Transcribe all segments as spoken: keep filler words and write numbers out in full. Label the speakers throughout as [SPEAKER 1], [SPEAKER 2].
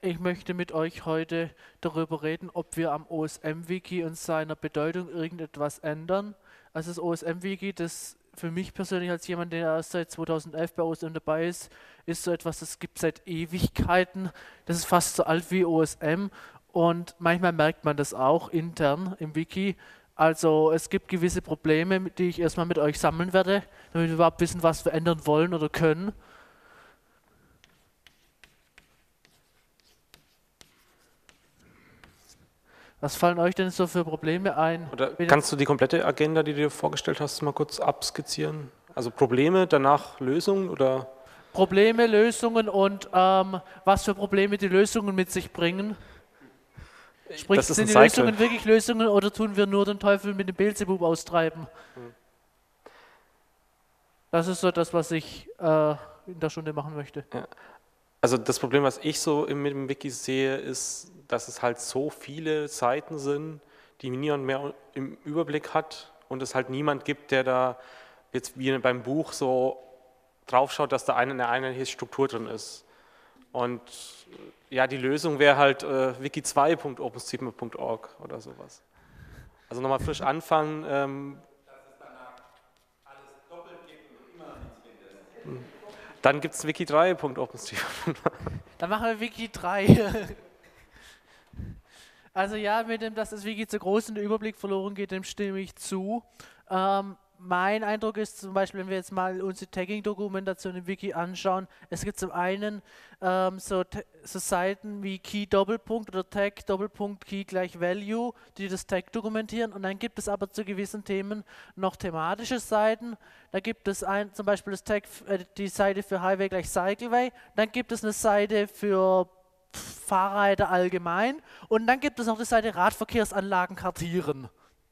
[SPEAKER 1] Ich möchte mit euch heute darüber reden, ob wir am O S M-Wiki und seiner Bedeutung irgendetwas ändern. Also das O S M-Wiki, das für mich persönlich als jemand, der erst seit zweitausendelf bei O S M dabei ist, ist so etwas, das gibt es seit Ewigkeiten. Das ist fast so alt wie O S M und manchmal merkt man das auch intern im Wiki. Also es gibt gewisse Probleme, die ich erstmal mit euch sammeln werde, damit wir überhaupt wissen, was wir ändern wollen oder können. Was fallen euch denn so für Probleme ein?
[SPEAKER 2] Oder kannst du die komplette Agenda, die du dir vorgestellt hast, mal kurz abskizzieren? Also Probleme, danach Lösungen oder?
[SPEAKER 1] Probleme, Lösungen und ähm, was für Probleme die Lösungen mit sich bringen. Sprich,
[SPEAKER 2] Das ist
[SPEAKER 1] sind
[SPEAKER 2] ein
[SPEAKER 1] die
[SPEAKER 2] Cycle.
[SPEAKER 1] Lösungen wirklich Lösungen oder tun wir nur den Teufel mit dem Beelzebub austreiben?
[SPEAKER 2] Hm.
[SPEAKER 1] Das ist so das, was ich äh, in der Stunde machen möchte.
[SPEAKER 2] Ja. Also das Problem, was ich so im, mit dem Wiki sehe, ist, dass es halt so viele Seiten sind, die niemand mehr im Überblick hat und es halt niemand gibt, der da jetzt wie beim Buch so draufschaut, dass da eine, eine einheitliche Struktur drin ist. Und ja, die Lösung wäre halt äh, wiki zwei punkt openstreetmap punkt org oder sowas. Also nochmal frisch anfangen. Ähm,
[SPEAKER 3] Dass es danach alles doppelt gibt und du immer noch nichts findest.
[SPEAKER 2] Dann gibt es wiki drei punkt openstreetmap.
[SPEAKER 1] Dann machen wir Wiki drei. Also ja, mit dem, dass das Wiki zu groß und der Überblick verloren geht, dem stimme ich zu. Ähm, mein Eindruck ist zum Beispiel, wenn wir jetzt mal unsere Tagging-Dokumentation im Wiki anschauen, es gibt zum einen ähm, so, so Seiten wie Key Doppelpunkt oder Tag Doppelpunkt Key gleich Value, die das Tag dokumentieren, und dann gibt es aber zu gewissen Themen noch thematische Seiten. Da gibt es ein, zum Beispiel das Tag, äh, die Seite für Highway gleich Cycleway, dann gibt es eine Seite für Fahrräder allgemein und dann gibt es noch die Seite Radverkehrsanlagen kartieren.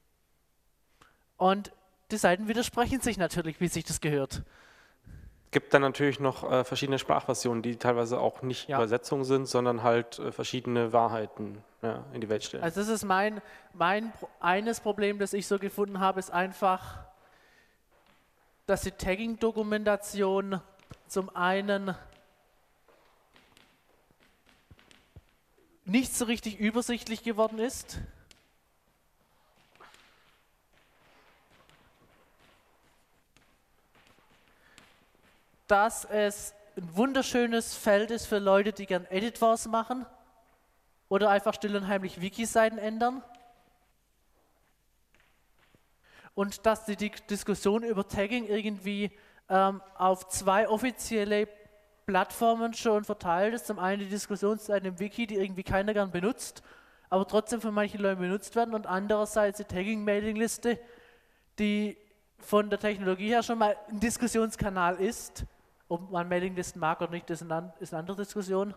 [SPEAKER 1] Und die Seiten widersprechen sich natürlich, wie sich das gehört.
[SPEAKER 2] Es gibt dann natürlich noch äh, verschiedene Sprachversionen, die teilweise auch nicht
[SPEAKER 1] Ja.
[SPEAKER 2] Übersetzungen sind, sondern halt äh, verschiedene Wahrheiten ja, in die Welt stellen.
[SPEAKER 1] Also das ist mein, mein eines Problem, das ich so gefunden habe, ist einfach, dass die Tagging-Dokumentation zum einen nicht so richtig übersichtlich geworden ist. Dass es ein wunderschönes Feld ist für Leute, die gern Editors machen oder einfach still und heimlich Wiki-Seiten ändern. Und dass die, die Diskussion über Tagging irgendwie ähm, auf zwei offizielle Plattformen schon verteilt ist. Zum einen die Diskussionsseiten im Wiki, die irgendwie keiner gern benutzt, aber trotzdem von manchen Leuten benutzt werden, und andererseits die Tagging-Mailing-Liste, die von der Technologie her schon mal ein Diskussionskanal ist. Ob man Mailinglisten mag oder nicht, das ist eine andere Diskussion.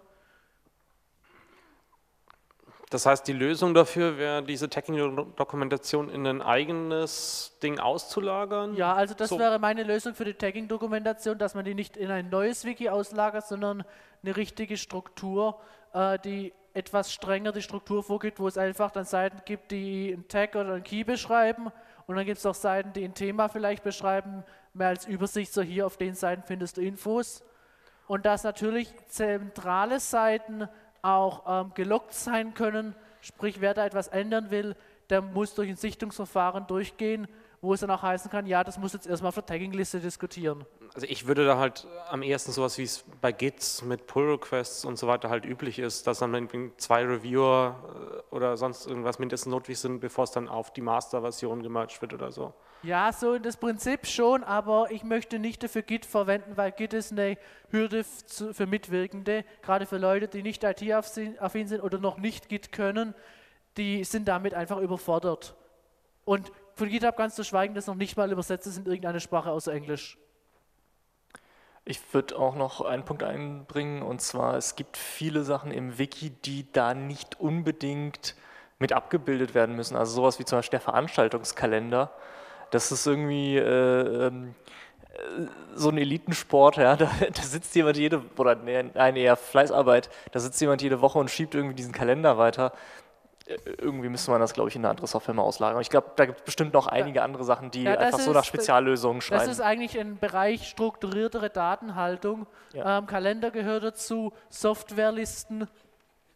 [SPEAKER 2] Das heißt, die Lösung dafür wäre, diese Tagging-Dokumentation in ein eigenes Ding auszulagern?
[SPEAKER 1] Ja, also das
[SPEAKER 2] so.
[SPEAKER 1] wäre meine Lösung für die Tagging-Dokumentation, dass man die nicht in ein neues Wiki auslagert, sondern eine richtige Struktur, äh, die etwas strenger die Struktur vorgibt, wo es einfach dann Seiten gibt, die einen Tag oder einen Key beschreiben, und dann gibt es auch Seiten, die ein Thema vielleicht beschreiben, mehr als Übersicht, so hier auf den Seiten findest du Infos. Und dass natürlich zentrale Seiten auch ähm, gelockt sein können, sprich wer da etwas ändern will, der muss durch ein Sichtungsverfahren durchgehen, wo es dann auch heißen kann, ja, das muss jetzt erstmal auf der Tagging-Liste diskutieren.
[SPEAKER 2] Also ich würde da halt am ehesten sowas, wie es bei Gits mit Pull-Requests und so weiter halt üblich ist, dass dann zwei Reviewer oder sonst irgendwas mindestens notwendig sind, bevor es dann auf die Master-Version gemerged wird oder so.
[SPEAKER 1] Ja, so das Prinzip schon, aber ich möchte nicht dafür Git verwenden, weil Git ist eine Hürde für Mitwirkende, gerade für Leute, die nicht I T-affin sind oder noch nicht Git können, die sind damit einfach überfordert. Und von GitHub ganz zu schweigen, das noch nicht mal übersetzt ist in irgendeine Sprache außer Englisch.
[SPEAKER 4] Ich würde auch noch einen Punkt einbringen, und zwar, es gibt viele Sachen im Wiki, die da nicht unbedingt mit abgebildet werden müssen. Also sowas wie zum Beispiel der Veranstaltungskalender. Das ist irgendwie äh, ähm, so ein Elitensport, ja, da, da sitzt jemand jede, oder nein, eher Fleißarbeit, da sitzt jemand jede Woche und schiebt irgendwie diesen Kalender weiter. Irgendwie müsste man das, glaube ich, in eine andere Software mal auslagern. Ich glaube, da gibt es bestimmt noch einige
[SPEAKER 1] ja.
[SPEAKER 4] andere Sachen, die
[SPEAKER 1] ja,
[SPEAKER 4] einfach so
[SPEAKER 1] ist,
[SPEAKER 4] nach Speziallösungen schreiben.
[SPEAKER 1] Das ist eigentlich ein Bereich strukturiertere Datenhaltung.
[SPEAKER 4] Ja.
[SPEAKER 1] Ähm, Kalender gehört dazu, Softwarelisten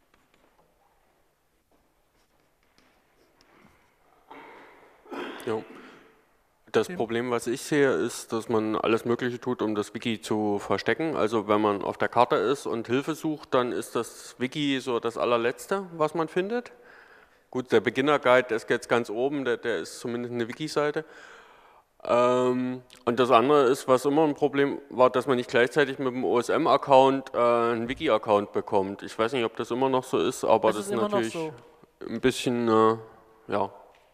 [SPEAKER 5] Ja. Das Problem, was ich sehe, ist, dass man alles Mögliche tut, um das Wiki zu verstecken. Also wenn man auf der Karte ist und Hilfe sucht, dann ist das Wiki so das allerletzte, was man findet. Gut, der Beginner-Guide, der ist jetzt ganz oben, der, der ist zumindest eine Wiki-Seite. Ähm, und das andere ist, was immer ein Problem war, dass man nicht gleichzeitig mit dem O S M-Account äh, einen Wiki-Account bekommt. Ich weiß nicht, ob das immer noch so ist, aber
[SPEAKER 1] Das
[SPEAKER 5] das,
[SPEAKER 1] ist
[SPEAKER 5] ist
[SPEAKER 1] immer noch
[SPEAKER 5] natürlich
[SPEAKER 1] so.
[SPEAKER 5] ein bisschen, äh, ja.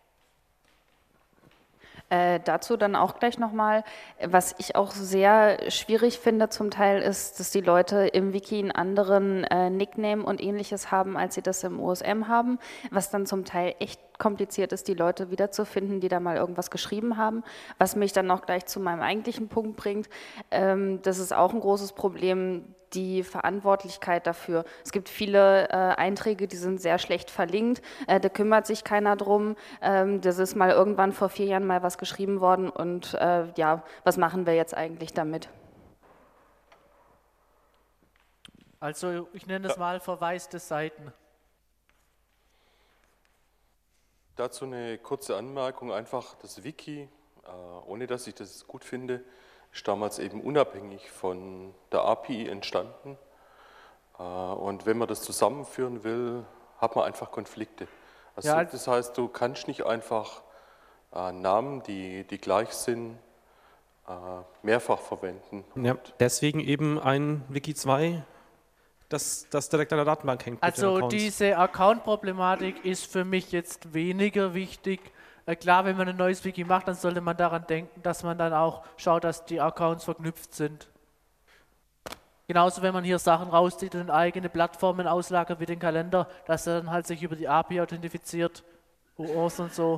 [SPEAKER 6] Äh, dazu dann auch gleich nochmal, was ich auch sehr schwierig finde zum Teil ist, dass die Leute im Wiki einen anderen äh, Nickname und ähnliches haben, als sie das im O S M haben, was dann zum Teil echt kompliziert ist, die Leute wiederzufinden, die da mal irgendwas geschrieben haben, was mich dann noch gleich zu meinem eigentlichen Punkt bringt. Ähm, das ist auch ein großes Problem, die Verantwortlichkeit dafür. Es gibt viele äh, Einträge, die sind sehr schlecht verlinkt, äh, da kümmert sich keiner drum. Ähm, das ist mal irgendwann vor vier Jahren mal was geschrieben worden und äh, ja, was machen wir jetzt eigentlich damit?
[SPEAKER 1] Also ich nenne es mal verwaiste Seiten.
[SPEAKER 7] Dazu eine kurze Anmerkung, einfach das Wiki, äh, ohne dass ich das gut finde, ist damals eben unabhängig von der A P I entstanden. Äh, und wenn man das zusammenführen will, hat man einfach Konflikte. Also
[SPEAKER 1] Ja.
[SPEAKER 7] das heißt, du kannst nicht einfach äh, Namen, die, die gleich sind, äh, mehrfach verwenden.
[SPEAKER 2] Ja, deswegen eben ein Wiki zwei, das, das direkt an der Datenbank hängt. mit den
[SPEAKER 1] Also
[SPEAKER 2] Accounts.
[SPEAKER 1] diese Account-Problematik ist für mich jetzt weniger wichtig. Äh, klar, wenn man ein neues Wiki macht, dann sollte man daran denken, dass man dann auch schaut, dass die Accounts verknüpft sind. Genauso, wenn man hier Sachen rauszieht und in eigene Plattformen auslagert wie den Kalender, dass er dann halt sich über die A P I authentifiziert, O Auth und so.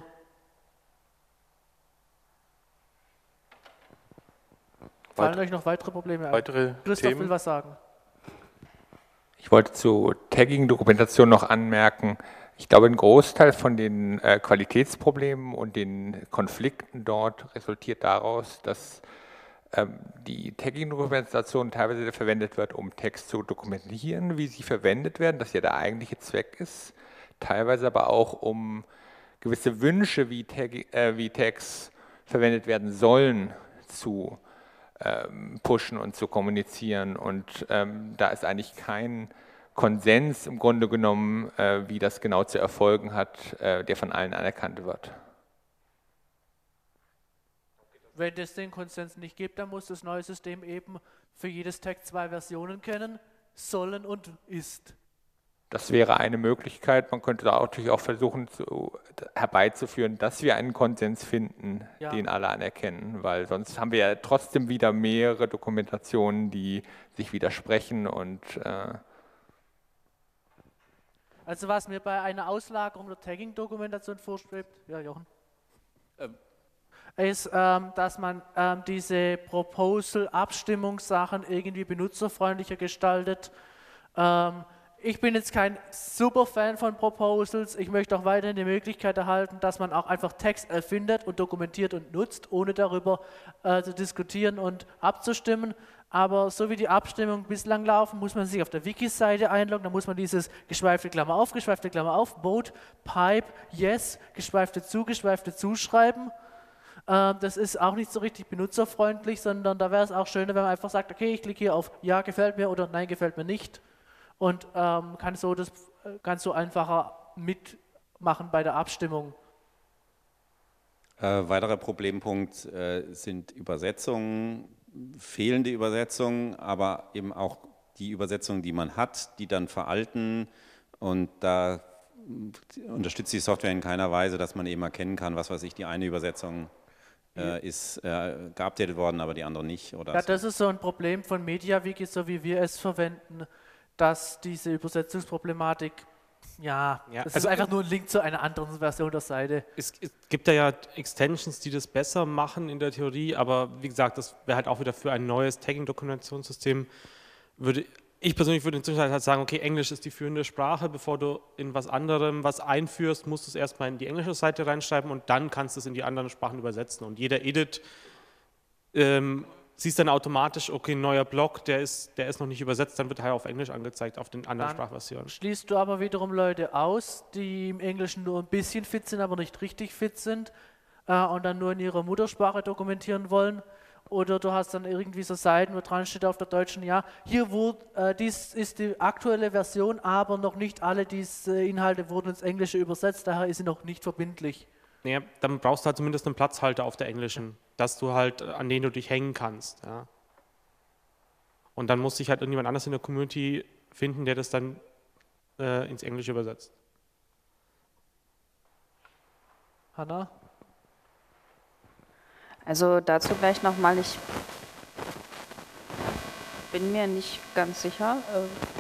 [SPEAKER 1] Fallen
[SPEAKER 7] Weit-
[SPEAKER 1] euch noch weitere Probleme ein?
[SPEAKER 7] Weitere
[SPEAKER 1] Christoph will
[SPEAKER 7] Themen?
[SPEAKER 1] was sagen.
[SPEAKER 8] Ich wollte zu Tagging-Dokumentation noch anmerken, ich glaube, ein Großteil von den äh, Qualitätsproblemen und den Konflikten dort resultiert daraus, dass ähm, die Tagging-Dokumentation teilweise verwendet wird, um Text zu dokumentieren, wie sie verwendet werden, das ja der eigentliche Zweck ist, teilweise aber auch um gewisse Wünsche, wie, Tag, äh, wie Tags verwendet werden sollen, zu ähm, pushen und zu kommunizieren. Und ähm, da ist eigentlich kein Konsens im Grunde genommen, äh, wie das genau zu erfolgen hat, äh, der von allen anerkannt wird.
[SPEAKER 1] Wenn es den Konsens nicht gibt, dann muss das neue System eben für jedes Tag zwei Versionen kennen, sollen und ist.
[SPEAKER 8] Das wäre eine Möglichkeit. Man könnte da natürlich auch versuchen, zu, herbeizuführen, dass wir einen Konsens finden,
[SPEAKER 1] Ja.
[SPEAKER 8] den alle anerkennen, weil sonst haben wir ja trotzdem wieder mehrere Dokumentationen, die sich widersprechen und äh,
[SPEAKER 1] Also was mir bei einer Auslagerung der Tagging-Dokumentation vorschwebt, ja Jochen,
[SPEAKER 9] Ähm.
[SPEAKER 1] ist, ähm, dass man ähm, diese Proposal-Abstimmungssachen irgendwie benutzerfreundlicher gestaltet. Ähm, ich bin jetzt kein super Fan von Proposals. Ich möchte auch weiterhin die Möglichkeit erhalten, dass man auch einfach Text erfindet und dokumentiert und nutzt, ohne darüber äh, zu diskutieren und abzustimmen. Aber so wie die Abstimmungen bislang laufen, muss man sich auf der Wiki-Seite einloggen, dann muss man dieses geschweifte Klammer auf, geschweifte Klammer auf, Vote, Pipe, Yes, geschweifte zu, geschweifte zuschreiben. Ähm, das ist auch nicht so richtig benutzerfreundlich, sondern da wäre es auch schöner, wenn man einfach sagt, okay, ich klicke hier auf Ja, gefällt mir oder Nein, gefällt mir nicht und ähm, kann so das äh, ganz so einfacher mitmachen bei der Abstimmung.
[SPEAKER 3] Äh, weiterer Problempunkt äh, sind Übersetzungen, fehlende Übersetzungen, aber eben auch die Übersetzungen, die man hat, die dann veralten, und da unterstützt die Software in keiner Weise, dass man eben erkennen kann, was weiß ich, die eine Übersetzung äh, ist äh, geupdatet worden, aber die andere nicht. Oder
[SPEAKER 1] Ja,
[SPEAKER 3] so.
[SPEAKER 1] das ist so ein Problem von MediaWiki, so wie wir es verwenden, dass diese Übersetzungsproblematik, ja,
[SPEAKER 2] Ja,
[SPEAKER 1] das
[SPEAKER 2] also-
[SPEAKER 1] ist einfach nur ein Link zu einer anderen Version der Seite.
[SPEAKER 2] Es, es gibt da ja Extensions, die das besser machen in der Theorie, aber wie gesagt, das wäre halt auch wieder für ein neues Tagging-Dokumentationssystem. Würde, ich persönlich würde inzwischen halt sagen, okay, Englisch ist die führende Sprache, bevor du in was anderem was einführst, musst du es erstmal in die englische Seite reinschreiben und dann kannst du es in die anderen Sprachen übersetzen. Und jeder Edit ähm, siehst dann automatisch, okay, ein neuer Block, der ist, der ist noch nicht übersetzt, dann wird halt auf Englisch angezeigt, auf den anderen
[SPEAKER 1] Dann
[SPEAKER 2] Sprachversionen.
[SPEAKER 1] Schließt du aber wiederum Leute aus, die im Englischen nur ein bisschen fit sind, aber nicht richtig fit sind. äh, und dann nur in ihrer Muttersprache dokumentieren wollen. Oder du hast dann irgendwie so Seiten, wo dran steht auf der deutschen, ja, hier wurde, äh, dies ist die aktuelle Version, aber noch nicht alle diese Inhalte wurden ins Englische übersetzt, daher ist sie noch nicht verbindlich.
[SPEAKER 2] Naja, dann brauchst du halt zumindest einen Platzhalter auf der englischen, dass du halt, an den du dich hängen kannst. Ja. Und dann muss sich halt irgendjemand anders in der Community finden, der das dann äh, ins Englische übersetzt.
[SPEAKER 1] Hanna?
[SPEAKER 6] Also dazu gleich nochmal, ich bin mir nicht ganz sicher. Äh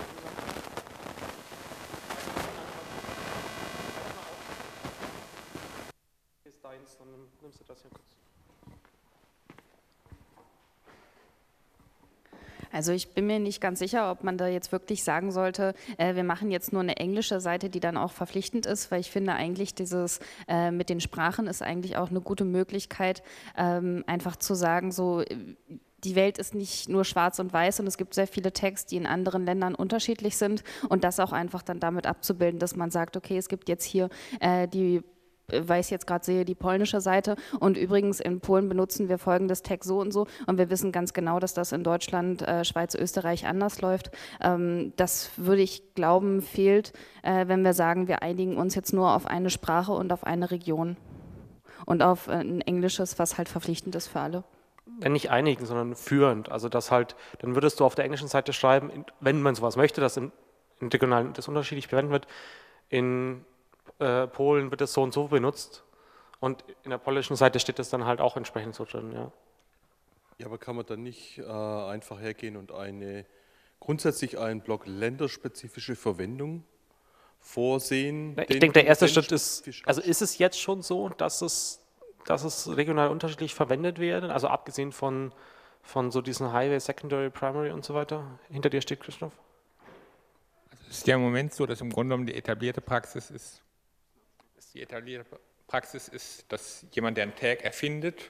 [SPEAKER 6] Also ich bin mir nicht ganz sicher, ob man da jetzt wirklich sagen sollte, äh, wir machen jetzt nur eine englische Seite, die dann auch verpflichtend ist, weil ich finde eigentlich dieses äh, mit den Sprachen ist eigentlich auch eine gute Möglichkeit, ähm, einfach zu sagen, so die Welt ist nicht nur schwarz und weiß und es gibt sehr viele Tags, die in anderen Ländern unterschiedlich sind und das auch einfach dann damit abzubilden, dass man sagt, okay, es gibt jetzt hier äh, die weil ich jetzt gerade sehe, die polnische Seite und übrigens in Polen benutzen wir folgendes Tag so und so und wir wissen ganz genau, dass das in Deutschland, äh, Schweiz, Österreich anders läuft. Ähm, das würde ich glauben, fehlt, äh, wenn wir sagen, wir einigen uns jetzt nur auf eine Sprache und auf eine Region und auf äh, ein Englisches, was halt verpflichtend ist für alle.
[SPEAKER 2] Nicht einigen, sondern führend. Also das halt, dann würdest du auf der englischen Seite schreiben, wenn man sowas möchte, dass im Regionalen das unterschiedlich verwendet wird, in Äh, Polen wird es so und so benutzt und in der polnischen Seite steht es dann halt auch entsprechend so drin. Ja,
[SPEAKER 7] ja aber kann man dann nicht äh, einfach hergehen und eine grundsätzlich einen Block länderspezifische Verwendung vorsehen?
[SPEAKER 2] Na, ich denke, der erste Schritt ist, also ist es jetzt schon so, dass es, dass es regional unterschiedlich verwendet werden, also abgesehen von, von so diesen Highway, Secondary, Primary und so weiter? Hinter dir steht Christoph.
[SPEAKER 8] Also es ist ja im Moment so, dass im Grunde genommen die etablierte Praxis ist, Die etablierte Praxis ist, dass jemand, der einen Tag erfindet,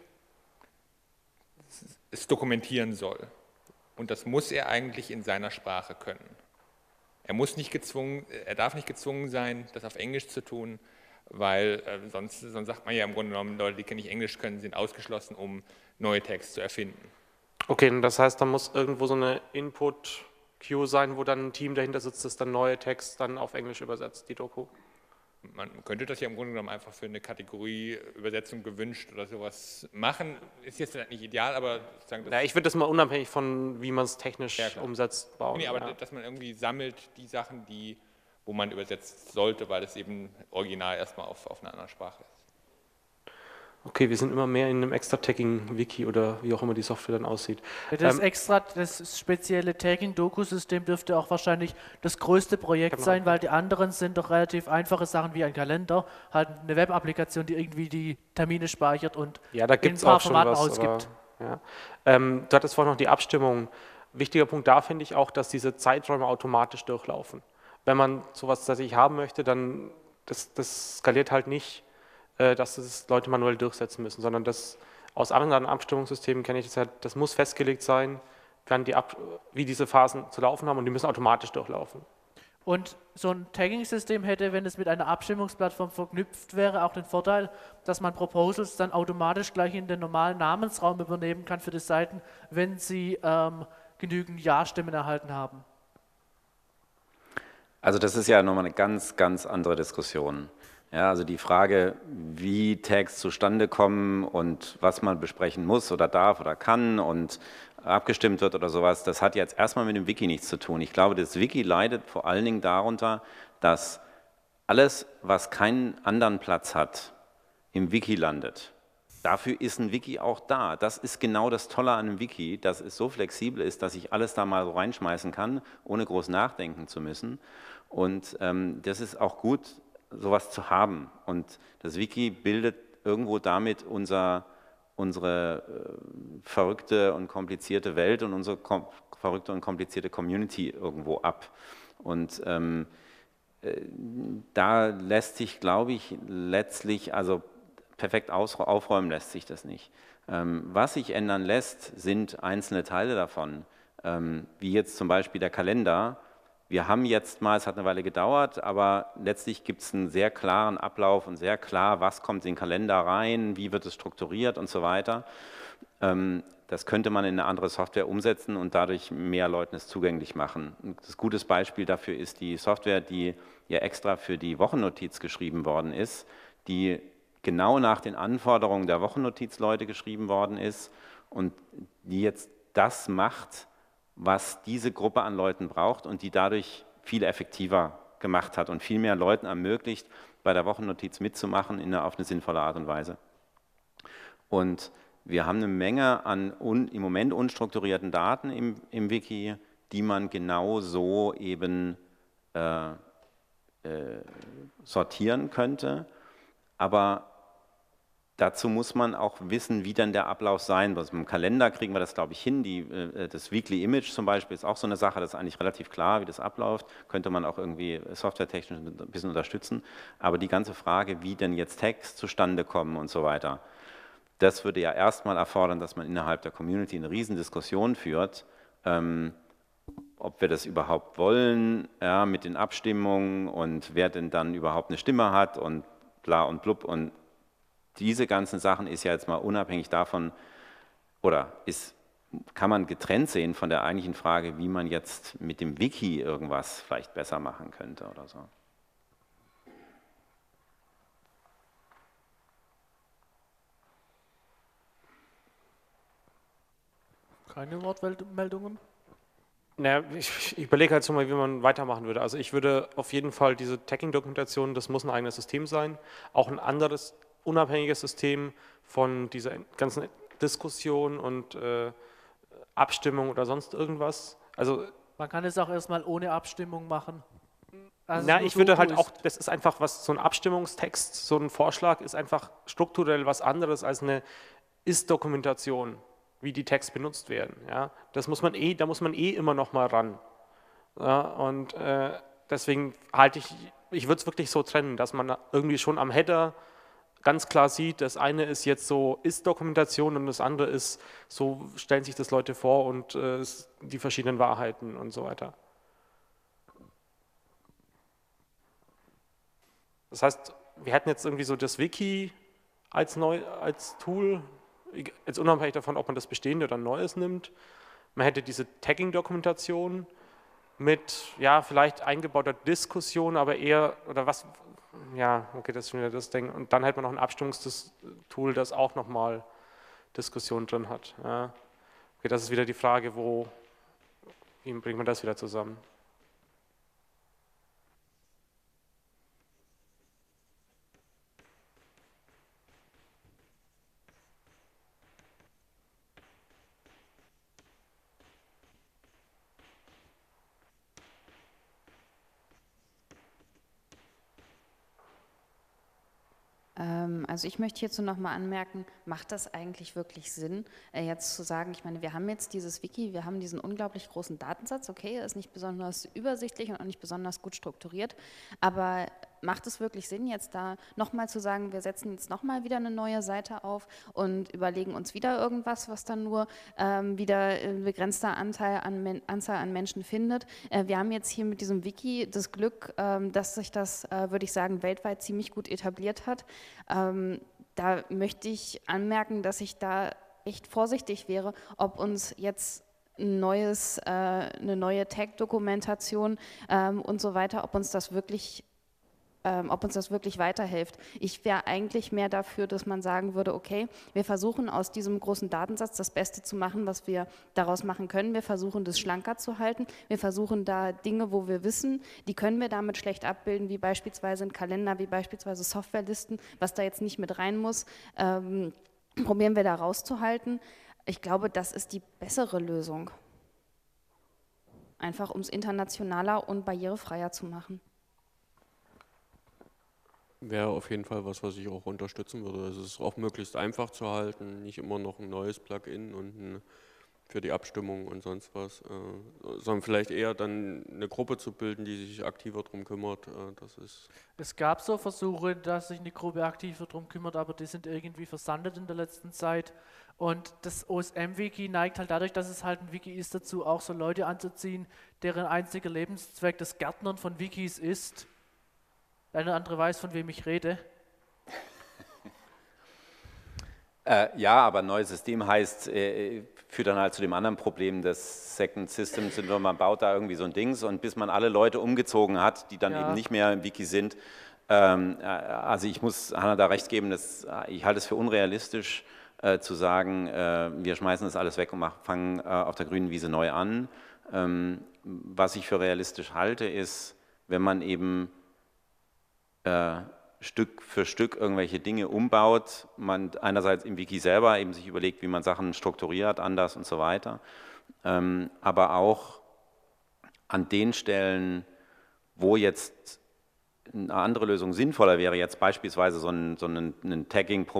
[SPEAKER 8] es dokumentieren soll. Und das muss er eigentlich in seiner Sprache können. Er muss nicht gezwungen, er darf nicht gezwungen sein, das auf Englisch zu tun, weil äh, sonst, sonst sagt man ja im Grunde genommen, Leute, die nicht Englisch können, sind ausgeschlossen, um neue Tags zu erfinden.
[SPEAKER 2] Okay, und das heißt, da muss irgendwo so eine Input-Queue sein, wo dann ein Team dahinter sitzt, das dann neue Tags dann auf Englisch übersetzt, die Doku.
[SPEAKER 8] Man könnte das ja im Grunde genommen einfach für eine Kategorie Übersetzung gewünscht oder sowas machen. Ist jetzt nicht ideal, aber sozusagen das
[SPEAKER 2] ja, ich würde das mal unabhängig von, wie man es technisch
[SPEAKER 8] ja,
[SPEAKER 2] umsetzt, bauen.
[SPEAKER 8] Nee, aber
[SPEAKER 2] ja.
[SPEAKER 8] dass man irgendwie sammelt die Sachen, die, wo man übersetzt sollte, weil es eben original erstmal auf, auf einer anderen Sprache ist.
[SPEAKER 2] Okay, wir sind immer mehr in einem Extra-Tagging-Wiki oder wie auch immer die Software dann aussieht.
[SPEAKER 1] Das
[SPEAKER 2] ähm,
[SPEAKER 1] extra, das spezielle Tagging-Doku-System dürfte auch wahrscheinlich das größte Projekt sein, weil die anderen sind doch relativ einfache Sachen wie ein Kalender, halt eine Web-Applikation, die irgendwie die Termine speichert und
[SPEAKER 2] ja, da gibt's
[SPEAKER 1] in ein paar
[SPEAKER 2] auch schon
[SPEAKER 1] Formaten
[SPEAKER 2] was,
[SPEAKER 1] ausgibt.
[SPEAKER 2] Aber, ja. ähm, du hattest vorhin noch die Abstimmung. Wichtiger Punkt da finde ich auch, dass diese Zeiträume automatisch durchlaufen. Wenn man sowas tatsächlich haben möchte, dann das, das skaliert halt nicht, dass das Leute manuell durchsetzen müssen, sondern das aus anderen Abstimmungssystemen kenne ich das halt, das muss festgelegt sein, wann die Ab wie diese Phasen zu laufen haben und die müssen automatisch durchlaufen.
[SPEAKER 1] Und so ein Tagging-System hätte, wenn es mit einer Abstimmungsplattform verknüpft wäre, auch den Vorteil, dass man Proposals dann automatisch gleich in den normalen Namensraum übernehmen kann für die Seiten, wenn sie ähm, genügend Ja-Stimmen erhalten haben.
[SPEAKER 3] Also das ist ja nochmal eine ganz, ganz andere Diskussion. Ja, also die Frage, wie Tags zustande kommen und was man besprechen muss oder darf oder kann und abgestimmt wird oder sowas, das hat jetzt erstmal mit dem Wiki nichts zu tun. Ich glaube, das Wiki leidet vor allen Dingen darunter, dass alles, was keinen anderen Platz hat, im Wiki landet. Dafür ist ein Wiki auch da. Das ist genau das Tolle an einem Wiki, dass es so flexibel ist, dass ich alles da mal so reinschmeißen kann, ohne groß nachdenken zu müssen. Und ähm, das ist auch gut, sowas zu haben. Und das Wiki bildet irgendwo damit unser, unsere äh, verrückte und komplizierte Welt und unsere kom verrückte und komplizierte Community irgendwo ab. Und ähm, äh, da lässt sich, glaube ich, letztlich, also perfekt aufräumen lässt sich das nicht. Ähm, was sich ändern lässt, sind einzelne Teile davon, ähm, wie jetzt zum Beispiel der Kalender. wir haben jetzt mal, es hat eine Weile gedauert, aber letztlich gibt es einen sehr klaren Ablauf und sehr klar, was kommt in den Kalender rein, wie wird es strukturiert und so weiter. Ähm, das könnte man in eine andere Software umsetzen und dadurch mehr Leuten es zugänglich machen. Ein gutes Beispiel dafür ist die Software, die ja extra für die Wochennotiz geschrieben worden ist, die genau nach den Anforderungen der Wochennotizleute geschrieben worden ist und die jetzt das macht, was diese Gruppe an Leuten braucht und die dadurch viel effektiver gemacht hat und viel mehr Leuten ermöglicht, bei der Wochennotiz mitzumachen in eine, auf eine sinnvolle Art und Weise. Und wir haben eine Menge an un, im Moment unstrukturierten Daten im, im Wiki, die man genau so eben äh, äh, sortieren könnte, aber dazu muss man auch wissen, wie dann der Ablauf sein wird. Im Kalender kriegen wir das, glaube ich, hin. Die, das Weekly Image zum Beispiel ist auch so eine Sache, das ist eigentlich relativ klar, wie das abläuft. Könnte man auch irgendwie softwaretechnisch ein bisschen unterstützen. Aber die ganze Frage, wie denn jetzt Tags zustande kommen und so weiter, das würde ja erstmal erfordern, dass man innerhalb der Community eine Riesendiskussion führt, ähm, ob wir das überhaupt wollen, ja, mit den Abstimmungen und wer denn dann überhaupt eine Stimme hat und bla und blub und diese ganzen Sachen ist ja jetzt mal unabhängig davon, oder ist, kann man getrennt sehen von der eigentlichen Frage, wie man jetzt mit dem Wiki irgendwas vielleicht besser machen könnte oder so.
[SPEAKER 1] Keine Wortmeldungen?
[SPEAKER 2] Naja, ich, ich überlege halt so mal, wie man weitermachen würde. Also ich würde auf jeden Fall diese Tagging-Dokumentation, das muss ein eigenes System sein, auch ein anderes unabhängiges System von dieser ganzen Diskussion und äh, Abstimmung oder sonst irgendwas. Also
[SPEAKER 1] man kann es auch erstmal ohne Abstimmung machen. Also
[SPEAKER 2] na, ich würde halt auch, das ist einfach was, so ein Abstimmungstext, so ein Vorschlag ist einfach strukturell was anderes als eine Ist-Dokumentation, wie die Tags benutzt werden. Ja? Das muss man eh, da muss man eh immer noch mal ran. Ja? Und äh, deswegen halte ich, ich würde es wirklich so trennen, dass man irgendwie schon am Header ganz klar sieht, das eine ist jetzt so Ist-Dokumentation und das andere ist, so stellen sich das Leute vor und äh, die verschiedenen Wahrheiten und so weiter. Das heißt, wir hätten jetzt irgendwie so das Wiki als, neu, als Tool, jetzt unabhängig davon, ob man das Bestehende oder Neues nimmt. Man hätte diese Tagging-Dokumentation mit, ja, vielleicht eingebauter Diskussion, aber eher, oder was, ja, okay, das ist schon wieder das Ding. Und dann hätte man noch ein Abstimmungstool, das auch nochmal Diskussion drin hat. Ja. Okay, das ist wieder die Frage, wo, wie bringt man das wieder zusammen?
[SPEAKER 6] Also ich möchte hierzu nochmal anmerken, macht das eigentlich wirklich Sinn, jetzt zu sagen, ich meine, wir haben jetzt dieses Wiki, wir haben diesen unglaublich großen Datensatz, okay, er ist nicht besonders übersichtlich und auch nicht besonders gut strukturiert, aber macht es wirklich Sinn, jetzt da nochmal zu sagen, wir setzen jetzt nochmal wieder eine neue Seite auf und überlegen uns wieder irgendwas, was dann nur ähm, wieder ein begrenzter Anteil an, Anzahl an Menschen findet. Äh, wir haben jetzt hier mit diesem Wiki das Glück, ähm, dass sich das, äh, würde ich sagen, weltweit ziemlich gut etabliert hat. Ähm, da möchte ich anmerken, dass ich da echt vorsichtig wäre, ob uns jetzt ein neues, äh, eine neue Tag-Dokumentation ähm, und so weiter, ob uns das wirklich ob uns das wirklich weiterhilft. Ich wäre eigentlich mehr dafür, dass man sagen würde, okay, wir versuchen aus diesem großen Datensatz das Beste zu machen, was wir daraus machen können. Wir versuchen, das schlanker zu halten. Wir versuchen da Dinge, wo wir wissen, die können wir damit schlecht abbilden, wie beispielsweise ein Kalender, wie beispielsweise Softwarelisten, was da jetzt nicht mit rein muss, ähm, probieren wir da rauszuhalten. Ich glaube, das ist die bessere Lösung. Einfach, um es internationaler und barrierefreier zu machen.
[SPEAKER 5] Wäre auf jeden Fall was, was ich auch unterstützen würde. Also es ist auch möglichst einfach zu halten, nicht immer noch ein neues Plugin und ein, für die Abstimmung und sonst was, äh, sondern vielleicht eher dann eine Gruppe zu bilden, die sich aktiver darum kümmert. Äh, das ist
[SPEAKER 1] es gab so Versuche, dass sich eine Gruppe aktiver darum kümmert, aber die sind irgendwie versandet in der letzten Zeit. Und das O S M-Wiki neigt halt dadurch, dass es halt ein Wiki ist, dazu auch so Leute anzuziehen, deren einziger Lebenszweck das Gärtnern von Wikis ist. Eine andere weiß, von wem ich rede.
[SPEAKER 3] Äh, ja, aber ein neues System heißt, äh, führt dann halt zu dem anderen Problem des Second System Syndrom. Man baut da irgendwie so ein Dings und bis man alle Leute umgezogen hat, die dann
[SPEAKER 1] Ja.
[SPEAKER 3] eben nicht mehr im Wiki sind. Ähm, äh, also ich muss Hanna da recht geben, dass, ich halte es für unrealistisch äh, zu sagen, äh, wir schmeißen das alles weg und machen, fangen äh, auf der grünen Wiese neu an. Ähm, was ich für realistisch halte, ist, wenn man eben äh, Stück für Stück irgendwelche Dinge umbaut, man einerseits im Wiki selber eben sich überlegt, wie man Sachen strukturiert, anders und so weiter, ähm, aber auch an den Stellen, wo jetzt eine andere Lösung sinnvoller wäre, jetzt beispielsweise so ein, so ein, ein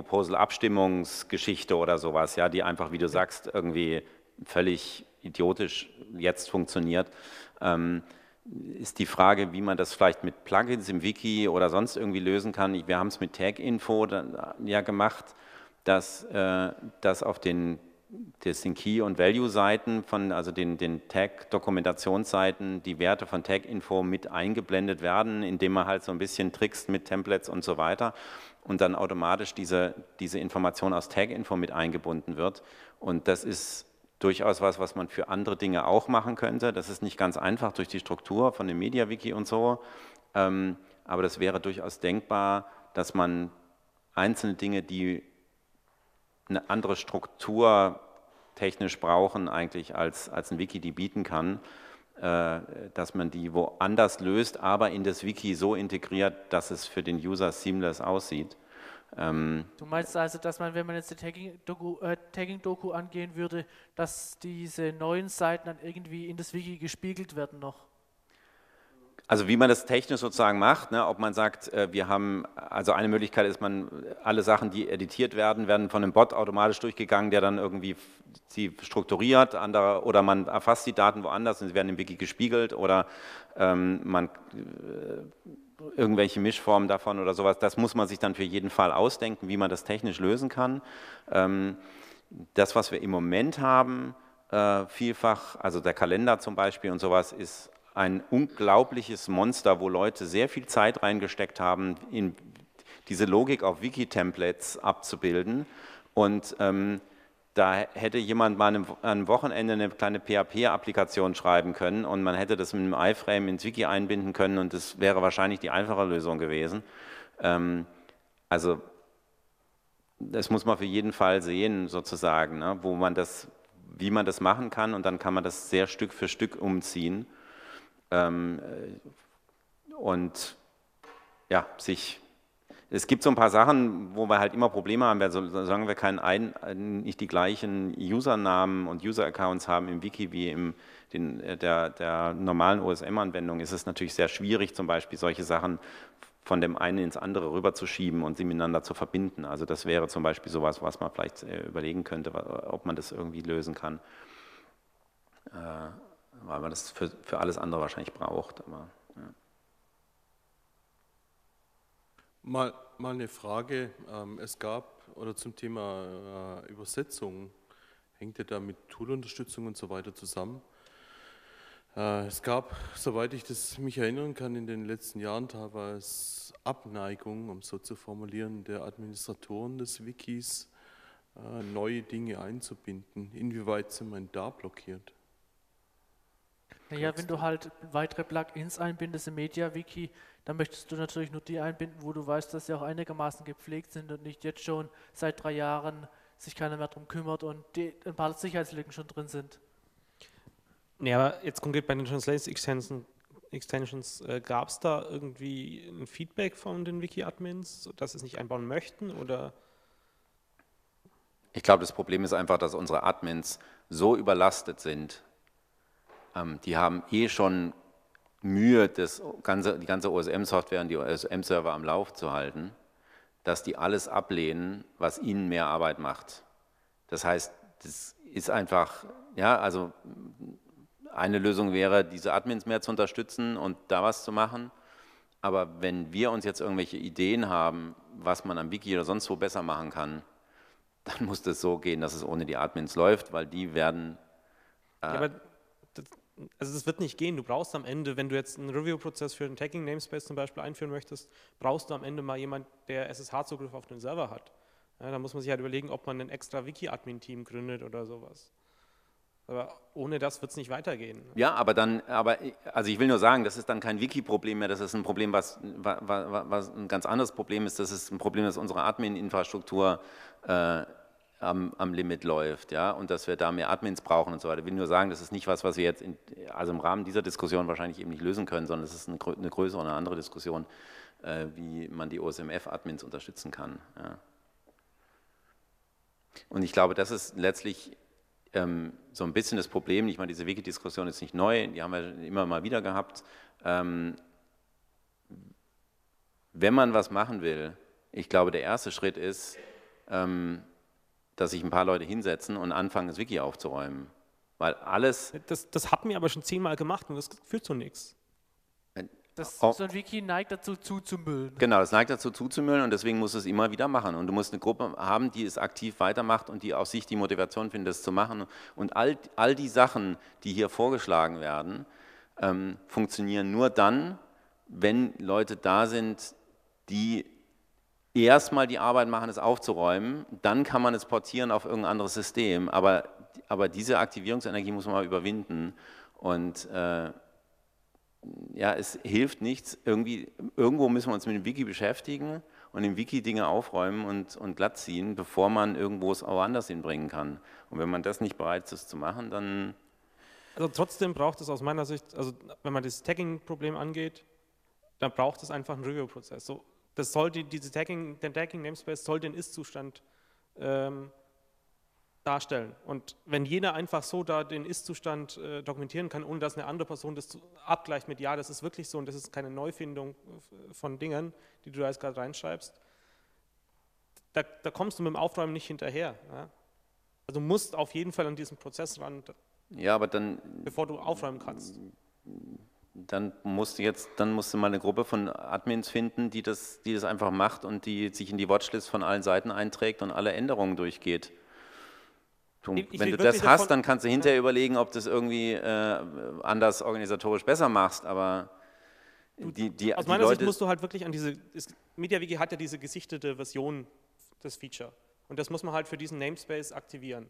[SPEAKER 3] Tagging-Proposal-Abstimmungsgeschichte oder sowas, ja, die einfach, wie du sagst, irgendwie völlig idiotisch jetzt funktioniert, ähm, ist die Frage, wie man das vielleicht mit Plugins im Wiki oder sonst irgendwie lösen kann. Wir haben es mit Tag-Info ja gemacht, dass, äh, dass auf den, den Key- und Value-Seiten, von, also den, den Tag-Dokumentationsseiten, die Werte von Tag-Info mit eingeblendet werden, indem man halt so ein bisschen trickst mit Templates und so weiter und dann automatisch diese, diese Information aus Tag-Info mit eingebunden wird. Und das ist durchaus was, was man für andere Dinge auch machen könnte. Das ist nicht ganz einfach durch die Struktur von dem MediaWiki und so, ähm, aber das wäre durchaus denkbar, dass man einzelne Dinge, die eine andere Struktur technisch brauchen eigentlich als, als ein Wiki die bieten kann, äh, dass man die woanders löst, aber in das Wiki so integriert, dass es für den User seamless aussieht.
[SPEAKER 1] Du meinst also, dass man, wenn man jetzt die Tagging-Doku äh, Tagging-Doku angehen würde, dass diese neuen Seiten dann irgendwie in das Wiki gespiegelt werden noch?
[SPEAKER 3] Also wie man das technisch sozusagen macht, ne, ob man sagt, äh, wir haben, also eine Möglichkeit ist, man alle Sachen, die editiert werden, werden von einem Bot automatisch durchgegangen, der dann irgendwie sie strukturiert, andere, oder man erfasst die Daten woanders und sie werden im Wiki gespiegelt oder ähm, man äh, irgendwelche Mischformen davon oder sowas, das muss man sich dann für jeden Fall ausdenken, wie man das technisch lösen kann. Ähm, das, was wir im Moment haben, äh, vielfach, also der Kalender zum Beispiel und sowas, ist ein unglaubliches Monster, wo Leute sehr viel Zeit reingesteckt haben, in diese Logik auf Wiki-Templates abzubilden. Und ähm, da hätte jemand mal an einem Wochenende eine kleine P H P-Applikation schreiben können und man hätte das mit einem iFrame ins Wiki einbinden können und das wäre wahrscheinlich die einfache Lösung gewesen. Ähm, also das muss man für jeden Fall sehen, sozusagen, ne, wo man das, wie man das machen kann und dann kann man das sehr Stück für Stück umziehen. Ähm, und ja, sich, es gibt so ein paar Sachen, wo wir halt immer Probleme haben, weil solange wir keinen ein, nicht die gleichen Usernamen und User-Accounts haben im Wiki wie in der, der normalen O S M-Anwendung, ist es natürlich sehr schwierig, zum Beispiel solche Sachen von dem einen ins andere rüberzuschieben und sie miteinander zu verbinden. Also das wäre zum Beispiel sowas, was man vielleicht überlegen könnte, ob man das irgendwie lösen kann. Äh, weil man das für, für alles andere wahrscheinlich braucht. Aber, ja.
[SPEAKER 7] mal, mal eine Frage, ähm, es gab, oder zum Thema äh, Übersetzung, hängt ja da mit Tool-Unterstützung und so weiter zusammen. Äh, es gab, soweit ich das mich erinnern kann, in den letzten Jahren teilweise Abneigung, um so zu formulieren, der Administratoren des Wikis, äh, neue Dinge einzubinden. Inwieweit sind wir da blockiert?
[SPEAKER 1] Naja, wenn du halt weitere Plugins einbindest im MediaWiki, dann möchtest du natürlich nur die einbinden, wo du weißt, dass sie auch einigermaßen gepflegt sind und nicht jetzt schon seit drei Jahren sich keiner mehr darum kümmert und die, ein paar Sicherheitslücken schon drin sind.
[SPEAKER 2] Ja, aber jetzt konkret bei den Translation Extensions, Extensions äh, gab es da irgendwie ein Feedback von den Wiki-Admins, dass sie es nicht einbauen möchten oder?
[SPEAKER 3] Ich glaube, das Problem ist einfach, dass unsere Admins so überlastet sind. Ähm, die haben eh schon Mühe, das ganze, die ganze O S M-Software und die O S M-Server am Lauf zu halten, dass die alles ablehnen, was ihnen mehr Arbeit macht. Das heißt, das ist einfach, ja, also eine Lösung wäre, diese Admins mehr zu unterstützen und da was zu machen. Aber wenn wir uns jetzt irgendwelche Ideen haben, was man am Wiki oder sonst wo besser machen kann, dann muss das so gehen, dass es ohne die Admins läuft, weil die werden... Äh,
[SPEAKER 2] ja, aber das, also das wird nicht gehen. Du brauchst am Ende, wenn du jetzt einen Review-Prozess für einen Tagging-Namespace zum Beispiel einführen möchtest, brauchst du am Ende mal jemand, der S S H-Zugriff auf den Server hat. Ja, da muss man sich halt überlegen, ob man ein extra Wiki-Admin-Team gründet oder sowas. Aber ohne das wird es nicht weitergehen.
[SPEAKER 3] Ja, aber dann, aber also ich will nur sagen, das ist dann kein Wiki-Problem mehr, das ist ein Problem, was, was, was ein ganz anderes Problem ist. Das ist ein Problem, dass unsere Admin-Infrastruktur äh, am, am Limit läuft, ja, und dass wir da mehr Admins brauchen und so weiter. Ich will nur sagen, das ist nicht was, was wir jetzt in, also im Rahmen dieser Diskussion wahrscheinlich eben nicht lösen können, sondern es ist eine, eine größere, eine andere Diskussion, äh, wie man die O S M F-Admins unterstützen kann. Ja. Und ich glaube, das ist letztlich ähm, so ein bisschen das Problem. Ich meine, diese Wiki-Diskussion ist nicht neu, die haben wir immer mal wieder gehabt. Ähm, wenn man was machen will, ich glaube, der erste Schritt ist, ähm, dass sich ein paar Leute hinsetzen und anfangen, das Wiki aufzuräumen. Weil alles...
[SPEAKER 2] Das, das hatten wir aber schon zehnmal gemacht und das führt zu nichts.
[SPEAKER 1] Das,
[SPEAKER 3] Oh.
[SPEAKER 1] So ein Wiki neigt dazu zuzumüllen.
[SPEAKER 3] Genau, das neigt dazu zuzumüllen und deswegen musst du es immer wieder machen. Und du musst eine Gruppe haben, die es aktiv weitermacht und die aus sich die Motivation findet, das zu machen. Und all, all die Sachen, die hier vorgeschlagen werden, ähm, funktionieren nur dann, wenn Leute da sind, die erstmal die Arbeit machen, es aufzuräumen. Dann kann man es portieren auf irgendein anderes System. Aber, aber diese Aktivierungsenergie muss man mal überwinden. Und äh, ja, es hilft nichts, irgendwie, irgendwo müssen wir uns mit dem Wiki beschäftigen und im Wiki Dinge aufräumen und, und glatt ziehen, bevor man irgendwo es auch anders hinbringen kann. Und wenn man das nicht bereit ist zu machen, dann...
[SPEAKER 2] Also trotzdem braucht es aus meiner Sicht, also wenn man das Tagging-Problem angeht, dann braucht es einfach einen Review-Prozess. So, das soll die, diese Tagging, der Tagging-Namespace soll den Ist-Zustand ähm, darstellen. Und wenn jeder einfach so da den Ist-Zustand äh, dokumentieren kann, ohne dass eine andere Person das zu, abgleicht mit, ja, das ist wirklich so und das ist keine Neufindung von Dingen, die du da jetzt gerade reinschreibst, da, da kommst du mit dem Aufräumen nicht hinterher. Ja? Also du musst auf jeden Fall an diesen Prozess ran,
[SPEAKER 3] ja, aber dann,
[SPEAKER 2] bevor du aufräumen kannst.
[SPEAKER 3] Dann musst du jetzt, dann musst du mal eine Gruppe von Admins finden, die das, die das einfach macht und die sich in die Watchlist von allen Seiten einträgt und alle Änderungen durchgeht.
[SPEAKER 2] Ich, ich
[SPEAKER 3] Wenn du
[SPEAKER 2] das
[SPEAKER 3] das
[SPEAKER 2] davon,
[SPEAKER 3] hast, dann kannst du hinterher ja. überlegen, ob du das irgendwie äh, anders organisatorisch besser machst, aber die, die,
[SPEAKER 2] aus
[SPEAKER 3] die
[SPEAKER 2] meiner
[SPEAKER 3] Leute...
[SPEAKER 2] Sicht musst du halt wirklich an diese, MediaWiki hat ja diese gesichtete Version des Feature und das muss man halt für diesen Namespace aktivieren.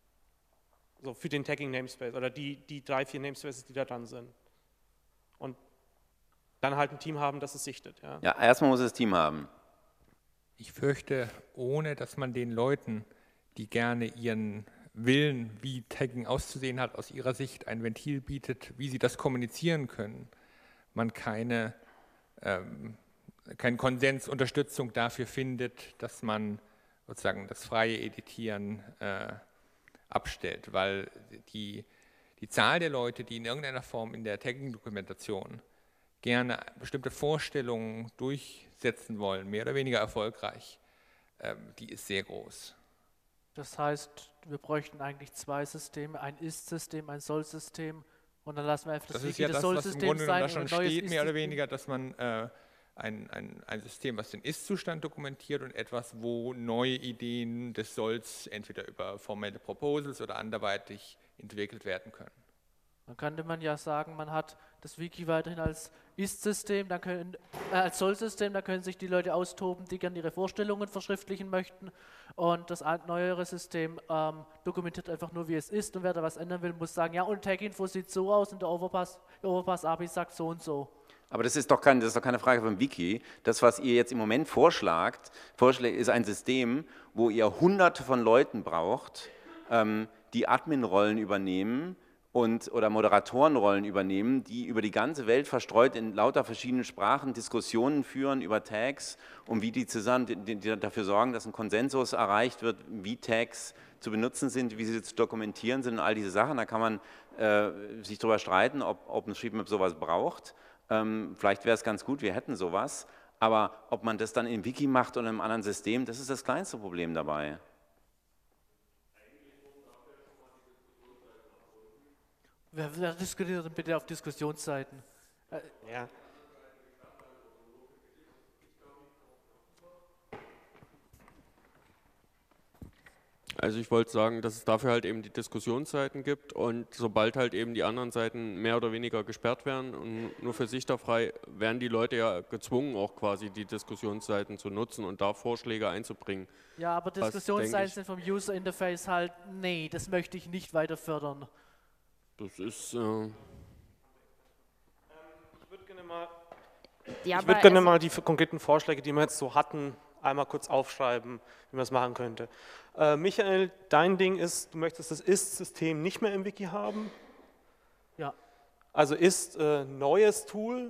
[SPEAKER 2] So für den Tagging Namespace oder die, die drei, vier Namespaces, die da dran sind. Und dann halt ein Team haben, das es sichtet. Ja,
[SPEAKER 3] ja erstmal muss es das Team haben.
[SPEAKER 8] Ich fürchte, ohne dass man den Leuten, die gerne ihren Willen, wie Tagging auszusehen hat, aus ihrer Sicht ein Ventil bietet, wie sie das kommunizieren können, man keine, ähm, keinen Konsens, Unterstützung dafür findet, dass man sozusagen das freie Editieren äh, abstellt, weil die, die Zahl der Leute, die in irgendeiner Form in der Tagging-Dokumentation gerne bestimmte Vorstellungen durchsetzen wollen, mehr oder weniger erfolgreich, ähm, die ist sehr groß.
[SPEAKER 1] Das heißt, wir bräuchten eigentlich zwei Systeme, ein Ist-System, ein Soll-System und dann lassen wir einfach das,
[SPEAKER 8] das ist
[SPEAKER 1] Wiki
[SPEAKER 8] ja
[SPEAKER 1] des
[SPEAKER 8] das, was im
[SPEAKER 1] Soll-Systems
[SPEAKER 8] Grunde
[SPEAKER 1] sein.
[SPEAKER 8] da schon
[SPEAKER 1] und ein neues
[SPEAKER 8] steht, mehr oder
[SPEAKER 1] Ist-System.
[SPEAKER 8] weniger, dass man äh, ein, ein, ein System, was den Ist-Zustand dokumentiert und etwas, wo neue Ideen des Solls entweder über formelle Proposals oder anderweitig entwickelt werden können.
[SPEAKER 1] Dann könnte man ja sagen, man hat das Wiki weiterhin als Ist-System, dann können, äh, als Soll-System, da können sich die Leute austoben, die gerne ihre Vorstellungen verschriftlichen möchten. Und das neuere System ähm, dokumentiert einfach nur, wie es ist. Und wer da was ändern will, muss sagen, ja, und Tag-Info sieht so aus und der Overpass, der Overpass-A P I sagt so und so.
[SPEAKER 3] Aber das ist, doch kein, das ist doch keine Frage vom Wiki. Das, was ihr jetzt im Moment vorschlagt, vorschlägt, ist ein System, wo ihr hunderte von Leuten braucht, ähm, die Admin-Rollen übernehmen, und, oder Moderatorenrollen übernehmen, die über die ganze Welt verstreut in lauter verschiedenen Sprachen Diskussionen führen über Tags und wie die zusammen die, die dafür sorgen, dass ein Konsensus erreicht wird, wie Tags zu benutzen sind, wie sie zu dokumentieren sind und all diese Sachen. Da kann man äh, sich darüber streiten, ob OpenStreetMap sowas braucht. Ähm, vielleicht wäre es ganz gut, wir hätten sowas, aber ob man das dann im Wiki macht oder in einem anderen System, das ist das kleinste Problem dabei.
[SPEAKER 1] Wer, wer diskutiert denn bitte auf Diskussionsseiten? Äh,
[SPEAKER 2] ja.
[SPEAKER 5] Also ich wollte sagen, dass es dafür halt eben die Diskussionsseiten gibt und sobald halt eben die anderen Seiten mehr oder weniger gesperrt werden und nur für sichterfrei, werden die Leute ja gezwungen, auch quasi die Diskussionsseiten zu nutzen und da Vorschläge einzubringen.
[SPEAKER 1] Ja, aber
[SPEAKER 5] Was,
[SPEAKER 1] Diskussionsseiten
[SPEAKER 5] denke
[SPEAKER 1] sind vom User Interface halt, nee, das möchte ich nicht weiter fördern.
[SPEAKER 5] Das ist... Äh,
[SPEAKER 2] Ich würde gerne mal,
[SPEAKER 6] Ja,
[SPEAKER 2] ich würd
[SPEAKER 6] aber
[SPEAKER 2] gerne
[SPEAKER 6] es-
[SPEAKER 2] mal die konkreten Vorschläge, die wir jetzt so hatten, einmal kurz aufschreiben, wie man es machen könnte. Äh, Michael, dein Ding ist, du möchtest das Ist-System nicht mehr im Wiki haben.
[SPEAKER 1] Ja.
[SPEAKER 2] Also ist äh, neues Tool.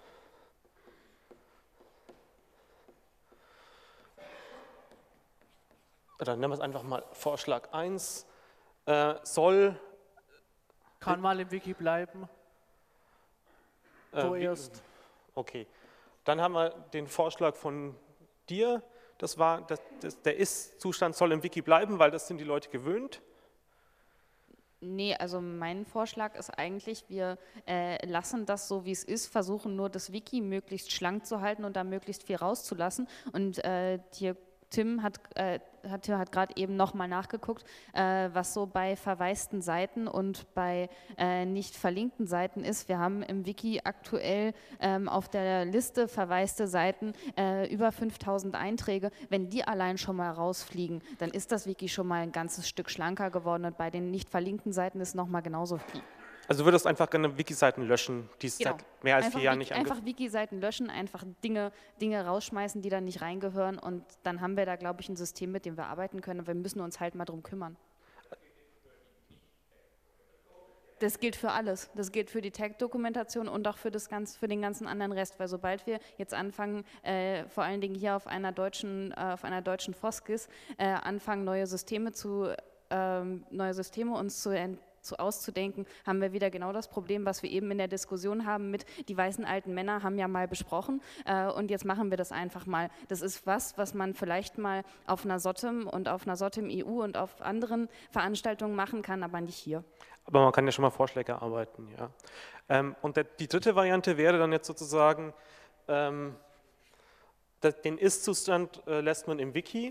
[SPEAKER 2] Dann nehmen wir es einfach mal Vorschlag eins. Äh, soll
[SPEAKER 1] Kann mal im Wiki bleiben.
[SPEAKER 2] äh, wie-
[SPEAKER 1] Vorerst.
[SPEAKER 2] Okay. Dann haben wir den Vorschlag von dir. Das war, das, das, der Ist-Zustand soll im Wiki bleiben, weil das sind die Leute gewöhnt.
[SPEAKER 6] Nee, also mein Vorschlag ist eigentlich, wir äh, lassen das so, wie es ist, versuchen nur das Wiki möglichst schlank zu halten und da möglichst viel rauszulassen. Und äh, hier, Tim hat, äh, hat, hat gerade eben nochmal nachgeguckt, äh, was so bei verwaisten Seiten und bei äh, nicht verlinkten Seiten ist. Wir haben im Wiki aktuell ähm, auf der Liste verwaiste Seiten äh, über fünftausend Einträge. Wenn die allein schon mal rausfliegen, dann ist das Wiki schon mal ein ganzes Stück schlanker geworden und bei den nicht verlinkten Seiten ist nochmal genauso viel.
[SPEAKER 2] Also du würdest einfach gerne Wiki-Seiten löschen, die es
[SPEAKER 6] Genau.
[SPEAKER 2] seit mehr als
[SPEAKER 6] Einfach
[SPEAKER 2] vier Jahren
[SPEAKER 6] Wiki-
[SPEAKER 2] nicht ange...
[SPEAKER 6] Einfach Wiki-Seiten löschen, einfach Dinge, Dinge rausschmeißen, die da nicht reingehören und dann haben wir da, glaube ich, ein System, mit dem wir arbeiten können und wir müssen uns halt mal drum kümmern. Das gilt für alles. Das gilt für die Tag-Dokumentation und auch für, das ganz, für den ganzen anderen Rest, weil sobald wir jetzt anfangen, äh, vor allen Dingen hier auf einer deutschen, äh, auf einer deutschen Foskis, äh, anfangen, neue Systeme zu, ähm, neue Systeme uns zu entwickeln, zu auszudenken, haben wir wieder genau das Problem, was wir eben in der Diskussion haben mit, die weißen alten Männer haben ja mal besprochen äh, und jetzt machen wir das einfach mal. Das ist was, was man vielleicht mal auf einer SOTTEM und auf einer SOTTEM E U und auf anderen Veranstaltungen machen kann, aber nicht hier.
[SPEAKER 2] Aber man kann ja schon mal Vorschläge erarbeiten, ja. Ähm, und der, die dritte Variante wäre dann jetzt sozusagen, ähm, das, den Ist-Zustand äh, lässt man im Wiki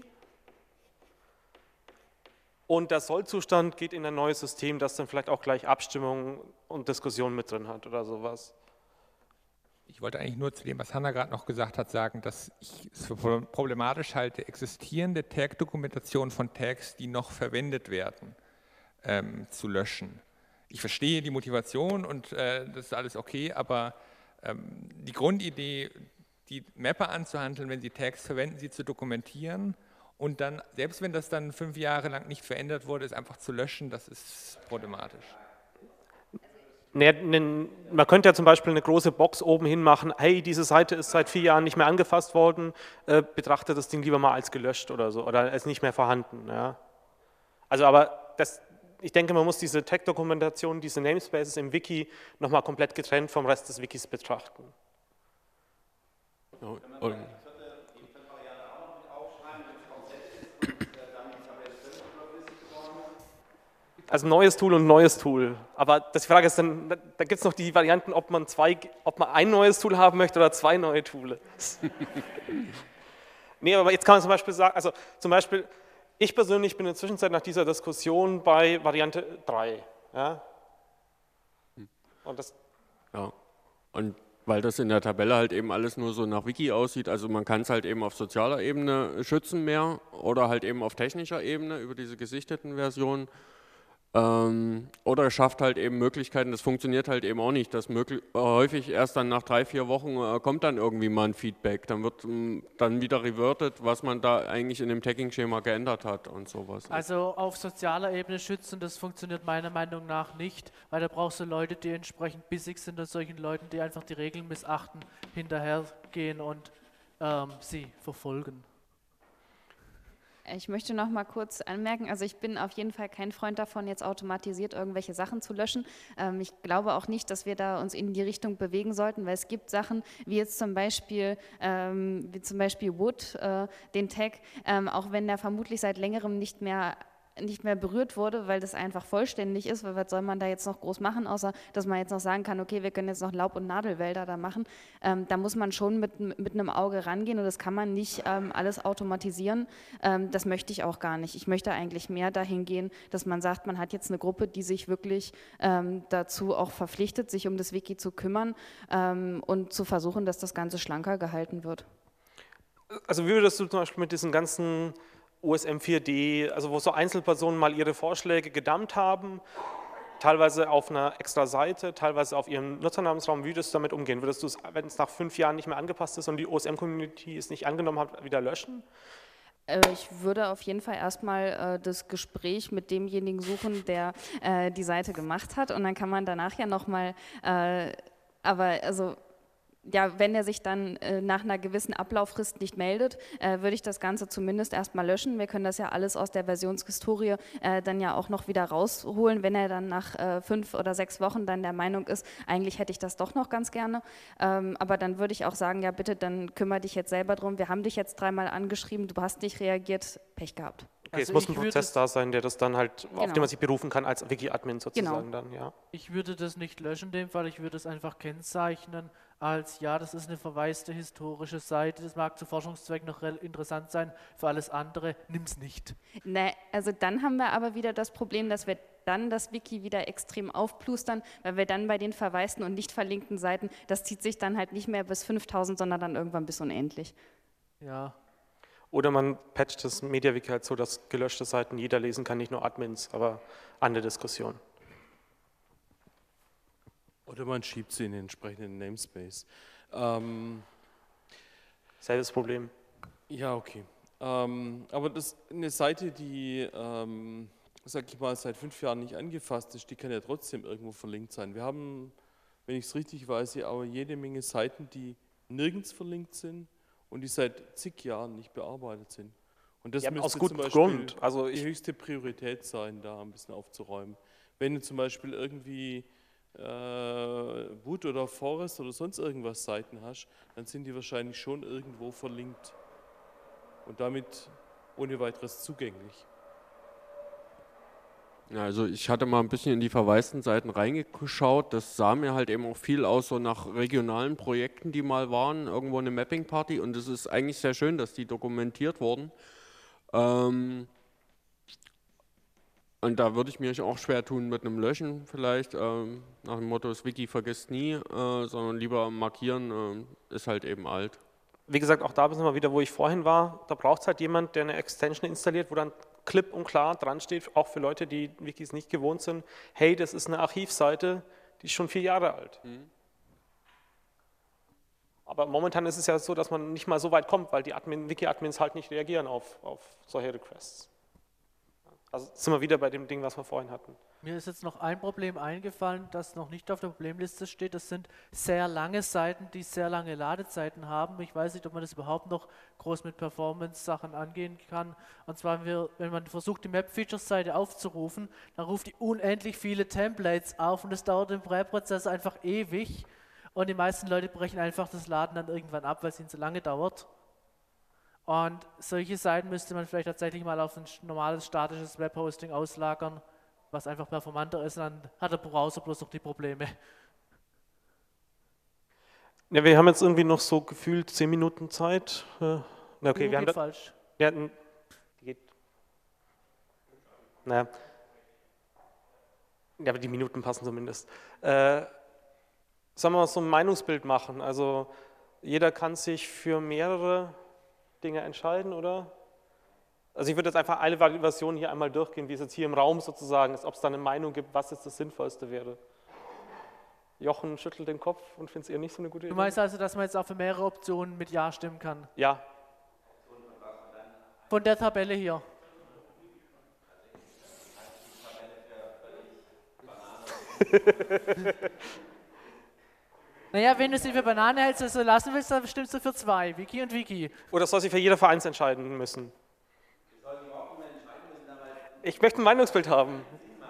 [SPEAKER 2] und der Soll-Zustand geht in ein neues System, das dann vielleicht auch gleich Abstimmungen und Diskussionen mit drin hat oder sowas.
[SPEAKER 8] Ich wollte eigentlich nur zu dem, was Hanna gerade noch gesagt hat, sagen, dass ich es für problematisch halte, existierende Tag-Dokumentationen von Tags, die noch verwendet werden, ähm, zu löschen. Ich verstehe die Motivation und äh, das ist alles okay, aber ähm, die Grundidee, die Mapper anzuhandeln, wenn sie Tags verwenden, sie zu dokumentieren und dann, selbst wenn das dann fünf Jahre lang nicht verändert wurde, es einfach zu löschen, das ist problematisch.
[SPEAKER 2] Nee, ne, man könnte ja zum Beispiel eine große Box oben hin machen, hey, diese Seite ist seit vier Jahren nicht mehr angefasst worden, äh, betrachte das Ding lieber mal als gelöscht oder so, oder als nicht mehr vorhanden. Ja. Also aber das, ich denke, man muss diese Tag-Dokumentation, diese Namespaces im Wiki nochmal komplett getrennt vom Rest des Wikis betrachten.
[SPEAKER 5] ja, und,
[SPEAKER 2] Also neues Tool und neues Tool. Aber das die Frage ist dann, da, da gibt es noch die Varianten, ob man zwei, ob man ein neues Tool haben möchte oder zwei neue Tools. Nee, aber jetzt kann man zum Beispiel sagen, also zum Beispiel, ich persönlich bin in der Zwischenzeit nach dieser Diskussion bei Variante drei. Ja? Und das,
[SPEAKER 5] ja. Und weil das in der Tabelle halt eben alles nur so nach Wiki aussieht, also man kann es halt eben auf sozialer Ebene schützen mehr oder halt eben auf technischer Ebene über diese gesichteten Versionen. Ähm, oder schafft halt eben Möglichkeiten, das funktioniert halt eben auch nicht, dass möglich, äh, häufig erst dann nach drei, vier Wochen äh, kommt dann irgendwie mal ein Feedback, dann wird ähm, dann wieder revertet, was man da eigentlich in dem Tagging-Schema geändert hat und sowas.
[SPEAKER 1] Also auf sozialer Ebene schützen, das funktioniert meiner Meinung nach nicht, weil da brauchst du Leute, die entsprechend bissig sind und solchen Leuten, die einfach die Regeln missachten, hinterhergehen und ähm, sie verfolgen.
[SPEAKER 6] Ich möchte noch mal kurz anmerken, also ich bin auf jeden Fall kein Freund davon, jetzt automatisiert irgendwelche Sachen zu löschen. Ähm, ich glaube auch nicht, dass wir da uns in die Richtung bewegen sollten, weil es gibt Sachen, wie jetzt zum Beispiel, ähm, wie zum Beispiel Wood, äh, den Tag, ähm, auch wenn der vermutlich seit längerem nicht mehr nicht mehr berührt wurde, weil das einfach vollständig ist, weil was soll man da jetzt noch groß machen, außer dass man jetzt noch sagen kann, okay, wir können jetzt noch Laub- und Nadelwälder da machen. Ähm, da muss man schon mit, mit einem Auge rangehen und das kann man nicht ähm, alles automatisieren. Ähm, das möchte ich auch gar nicht. Ich möchte eigentlich mehr dahin gehen, dass man sagt, man hat jetzt eine Gruppe, die sich wirklich ähm, dazu auch verpflichtet, sich um das Wiki zu kümmern ähm, und zu versuchen, dass das Ganze schlanker gehalten wird.
[SPEAKER 2] Also wie würdest du zum Beispiel mit diesen ganzen O S M vier D, also wo so Einzelpersonen mal ihre Vorschläge gedumpt haben, teilweise auf einer extra Seite, teilweise auf ihrem Nutzernamensraum, wie würdest du damit umgehen? Würdest du es, wenn es nach fünf Jahren nicht mehr angepasst ist und die O S M-Community es nicht angenommen hat, wieder löschen?
[SPEAKER 6] Ich würde auf jeden Fall erstmal äh, das Gespräch mit demjenigen suchen, der äh, die Seite gemacht hat und dann kann man danach ja nochmal, äh, aber also ja, wenn er sich dann äh, nach einer gewissen Ablauffrist nicht meldet, äh, würde ich das Ganze zumindest erstmal löschen. Wir können das ja alles aus der Versionshistorie äh, dann ja auch noch wieder rausholen, wenn er dann nach äh, fünf oder sechs Wochen dann der Meinung ist, eigentlich hätte ich das doch noch ganz gerne. Ähm, aber dann würde ich auch sagen, ja bitte, dann kümmere dich jetzt selber drum. Wir haben dich jetzt dreimal angeschrieben, du hast nicht reagiert, Pech gehabt.
[SPEAKER 2] Okay,
[SPEAKER 1] Also
[SPEAKER 2] es muss
[SPEAKER 1] ich
[SPEAKER 2] ein
[SPEAKER 1] würde
[SPEAKER 2] Prozess
[SPEAKER 1] es-
[SPEAKER 2] da sein, der das dann halt, auf
[SPEAKER 6] Genau.
[SPEAKER 2] den man sich berufen kann als Wiki-Admin sozusagen dann, ja.
[SPEAKER 1] Ich würde das nicht löschen in dem Fall, ich würde es einfach kennzeichnen als, ja, das ist eine verwaiste historische Seite, das mag zu Forschungszwecken noch rel- interessant sein, für alles andere nimm's nicht.
[SPEAKER 6] Ne, also dann haben wir aber wieder das Problem, dass wir dann das Wiki wieder extrem aufplustern, weil wir dann bei den verwaisten und nicht verlinkten Seiten, das zieht sich dann halt nicht mehr bis fünftausend, sondern dann irgendwann bis unendlich.
[SPEAKER 1] Ja,
[SPEAKER 2] Oder man patcht das MediaWiki halt so, dass gelöschte Seiten jeder lesen kann, nicht nur Admins, aber andere Diskussion.
[SPEAKER 7] Oder man schiebt sie in den entsprechenden Namespace. Ähm,
[SPEAKER 2] Selbes Problem.
[SPEAKER 7] ja, okay. Ähm, aber das, eine Seite, die, ähm, sag ich mal, seit fünf Jahren nicht angefasst ist, die kann ja trotzdem irgendwo verlinkt sein. Wir haben, wenn ich es richtig weiß, ja auch jede Menge Seiten, die nirgends verlinkt sind und die seit zig Jahren nicht bearbeitet sind. Und das
[SPEAKER 2] Ja,
[SPEAKER 7] müsste
[SPEAKER 2] aus gutem
[SPEAKER 7] zum Beispiel
[SPEAKER 2] Grund. Also
[SPEAKER 7] die
[SPEAKER 2] ich-
[SPEAKER 7] höchste Priorität sein, da ein bisschen aufzuräumen. Wenn du zum Beispiel irgendwie äh, Boot oder Forest oder sonst irgendwas Seiten hast, dann sind die wahrscheinlich schon irgendwo verlinkt und damit ohne weiteres zugänglich.
[SPEAKER 5] Ja, also ich hatte mal ein bisschen in die verwaisten Seiten reingeschaut. Das sah mir halt eben auch viel aus so nach regionalen Projekten, die mal waren, irgendwo eine Mapping-Party. Und es ist eigentlich sehr schön, dass die dokumentiert wurden. Ähm, und da würde ich mir auch schwer tun mit einem Löschen vielleicht, ähm, nach dem Motto, das Wiki vergisst nie, äh, sondern lieber markieren, äh, ist halt eben alt.
[SPEAKER 2] Wie gesagt, auch da sind wir wieder, wo ich vorhin war. Da braucht es halt jemand, der eine Extension installiert, wo dann klipp und klar dran steht, auch für Leute, die Wikis nicht gewohnt sind, hey, das ist eine Archivseite, die ist schon vier Jahre alt.
[SPEAKER 5] Mhm.
[SPEAKER 2] Aber momentan ist es ja so, dass man nicht mal so weit kommt, weil die Admin, Wiki-Admins halt nicht reagieren auf, auf solche Requests. Also sind wir wieder bei dem Ding, was wir vorhin hatten.
[SPEAKER 1] mir ist jetzt noch ein Problem eingefallen, das noch nicht auf der Problemliste steht. Das sind sehr lange Seiten, die sehr lange Ladezeiten haben. Ich weiß nicht, ob man das überhaupt noch groß mit Performance-Sachen angehen kann. Und zwar, wenn, wir, wenn man versucht, die Map-Features-Seite aufzurufen, dann ruft die unendlich viele Templates auf und es dauert im Präprozess einfach ewig. Und die meisten Leute brechen einfach das Laden dann irgendwann ab, weil es ihnen so lange dauert. Und solche Seiten müsste man vielleicht tatsächlich mal auf ein normales statisches Webhosting auslagern, was einfach performanter ist, dann hat der Browser bloß noch die Probleme.
[SPEAKER 2] Ja, wir haben jetzt irgendwie noch so gefühlt zehn Minuten Zeit. Äh, na okay,
[SPEAKER 1] Uh,
[SPEAKER 2] wir haben
[SPEAKER 1] geht
[SPEAKER 2] da,
[SPEAKER 1] falsch.
[SPEAKER 2] ja, n- geht. Naja. Ja, aber die Minuten passen zumindest. Äh, sollen wir mal so ein Meinungsbild machen? Also jeder kann sich für mehrere Dinge entscheiden, oder? Also ich würde jetzt einfach alle Versionen hier einmal durchgehen, wie es jetzt hier im Raum sozusagen ist, ob es da eine Meinung gibt, was jetzt das Sinnvollste wäre. Jochen schüttelt den Kopf und findet es eher nicht so eine gute
[SPEAKER 1] Du
[SPEAKER 2] Idee.
[SPEAKER 1] meinst also, dass man jetzt auch für mehrere Optionen mit Ja stimmen kann?
[SPEAKER 2] Ja,
[SPEAKER 1] Von der Tabelle hier. Naja, wenn du sie für Banane hältst, also lassen willst, dann stimmst du für zwei, Wiki und Wiki.
[SPEAKER 2] oder soll sich für jeder Vereins entscheiden müssen? Ich möchte ein Meinungsbild haben.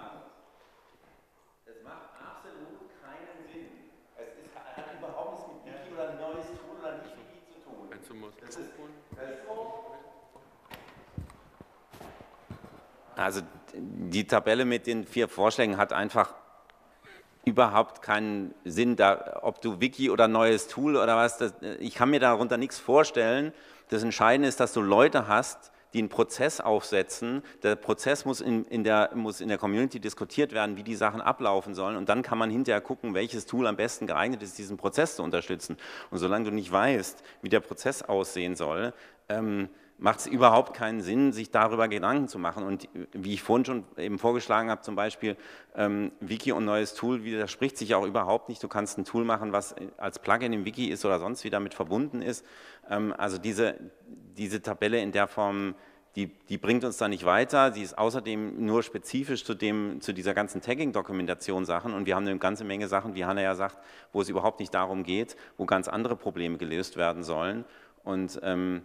[SPEAKER 3] Es macht absolut keinen Sinn. Es ist, hat überhaupt nichts mit Wiki oder neues Tool oder nicht Wiki zu tun. Das ist, das ist so, Also die Tabelle mit den vier Vorschlägen hat einfach überhaupt keinen Sinn, da, ob du Wiki oder neues Tool oder was, das, ich kann mir darunter nichts vorstellen. Das Entscheidende ist, dass du Leute hast, die einen Prozess aufsetzen. Der Prozess muss in, in, der, muss in der Community diskutiert werden, wie die Sachen ablaufen sollen, und dann kann man hinterher gucken, welches Tool am besten geeignet ist, diesen Prozess zu unterstützen. Und solange du nicht weißt, wie der Prozess aussehen soll, ähm, macht es überhaupt keinen Sinn, sich darüber Gedanken zu machen. Und wie ich vorhin schon eben vorgeschlagen habe, zum Beispiel ähm, Wiki und neues Tool widerspricht sich auch überhaupt nicht. Du kannst ein Tool machen, was als Plugin im Wiki ist oder sonst wie damit verbunden ist. Ähm, also diese, diese Tabelle in der Form, die, die bringt uns da nicht weiter. Sie ist außerdem nur spezifisch zu, dem, zu dieser ganzen Tagging-Dokumentation-Sachen, und wir haben eine ganze Menge Sachen, wie Hanna ja sagt, wo es überhaupt nicht darum geht, wo ganz andere Probleme gelöst werden sollen. Und ähm,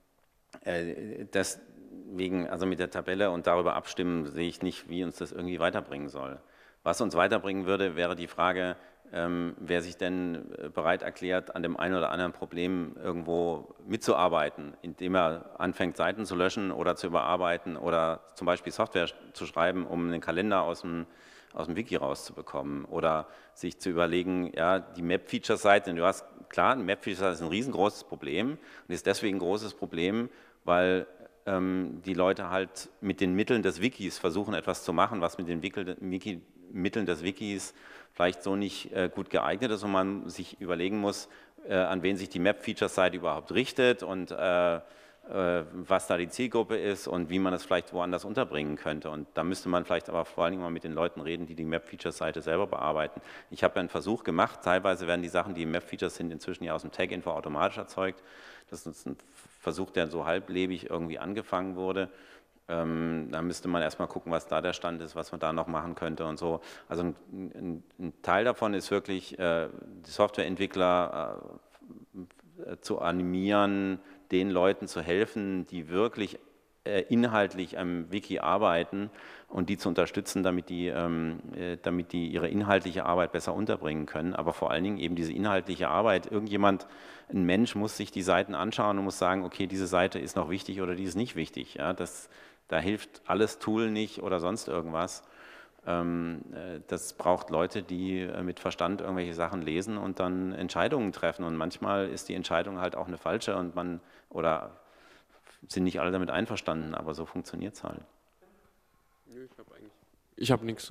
[SPEAKER 3] deswegen, also mit der Tabelle und darüber abstimmen, sehe ich nicht, wie uns das irgendwie weiterbringen soll. Was uns weiterbringen würde, wäre die Frage, ähm, wer sich denn bereit erklärt, an dem einen oder anderen Problem irgendwo mitzuarbeiten, indem er anfängt, Seiten zu löschen oder zu überarbeiten oder zum Beispiel Software zu schreiben, um einen Kalender aus dem, aus dem Wiki rauszubekommen, oder sich zu überlegen, ja, die Map-Features-Seite, du hast, klar, ein Map-Feature ist ein riesengroßes Problem und ist deswegen ein großes Problem, weil ähm, die Leute halt mit den Mitteln des Wikis versuchen, etwas zu machen, was mit den Wiki, Mitteln des Wikis vielleicht so nicht äh, gut geeignet ist, und man sich überlegen muss, äh, an wen sich die Map-Features-Seite überhaupt richtet und äh, äh, was da die Zielgruppe ist und wie man das vielleicht woanders unterbringen könnte. Und da müsste man vielleicht aber vor allen Dingen mal mit den Leuten reden, die die Map-Features-Seite selber bearbeiten. Ich habe ja einen Versuch gemacht, teilweise werden die Sachen, die im Map-Features sind, inzwischen ja aus dem Tag-Info automatisch erzeugt. Das ist ein Versuch, der so halblebig irgendwie angefangen wurde. Ähm, da müsste man erstmal gucken, was da der Stand ist, was man da noch machen könnte und so. Also ein, ein, ein Teil davon ist wirklich, äh, die Softwareentwickler äh, zu animieren, den Leuten zu helfen, die wirklich äh, inhaltlich am Wiki arbeiten, und die zu unterstützen, damit die, ähm, äh, damit die ihre inhaltliche Arbeit besser unterbringen können. Aber vor allen Dingen eben diese inhaltliche Arbeit. Irgendjemand, ein Mensch muss sich die Seiten anschauen und muss sagen, okay, diese Seite ist noch wichtig oder die ist nicht wichtig. Ja, das, da hilft alles Tool nicht oder sonst irgendwas. Ähm, äh, das braucht Leute, die äh, mit Verstand irgendwelche Sachen lesen und dann Entscheidungen treffen. Und manchmal ist die Entscheidung halt auch eine falsche und man, oder sind nicht alle damit einverstanden, aber so funktioniert es halt.
[SPEAKER 5] Ich habe eigentlich, ich habe nichts.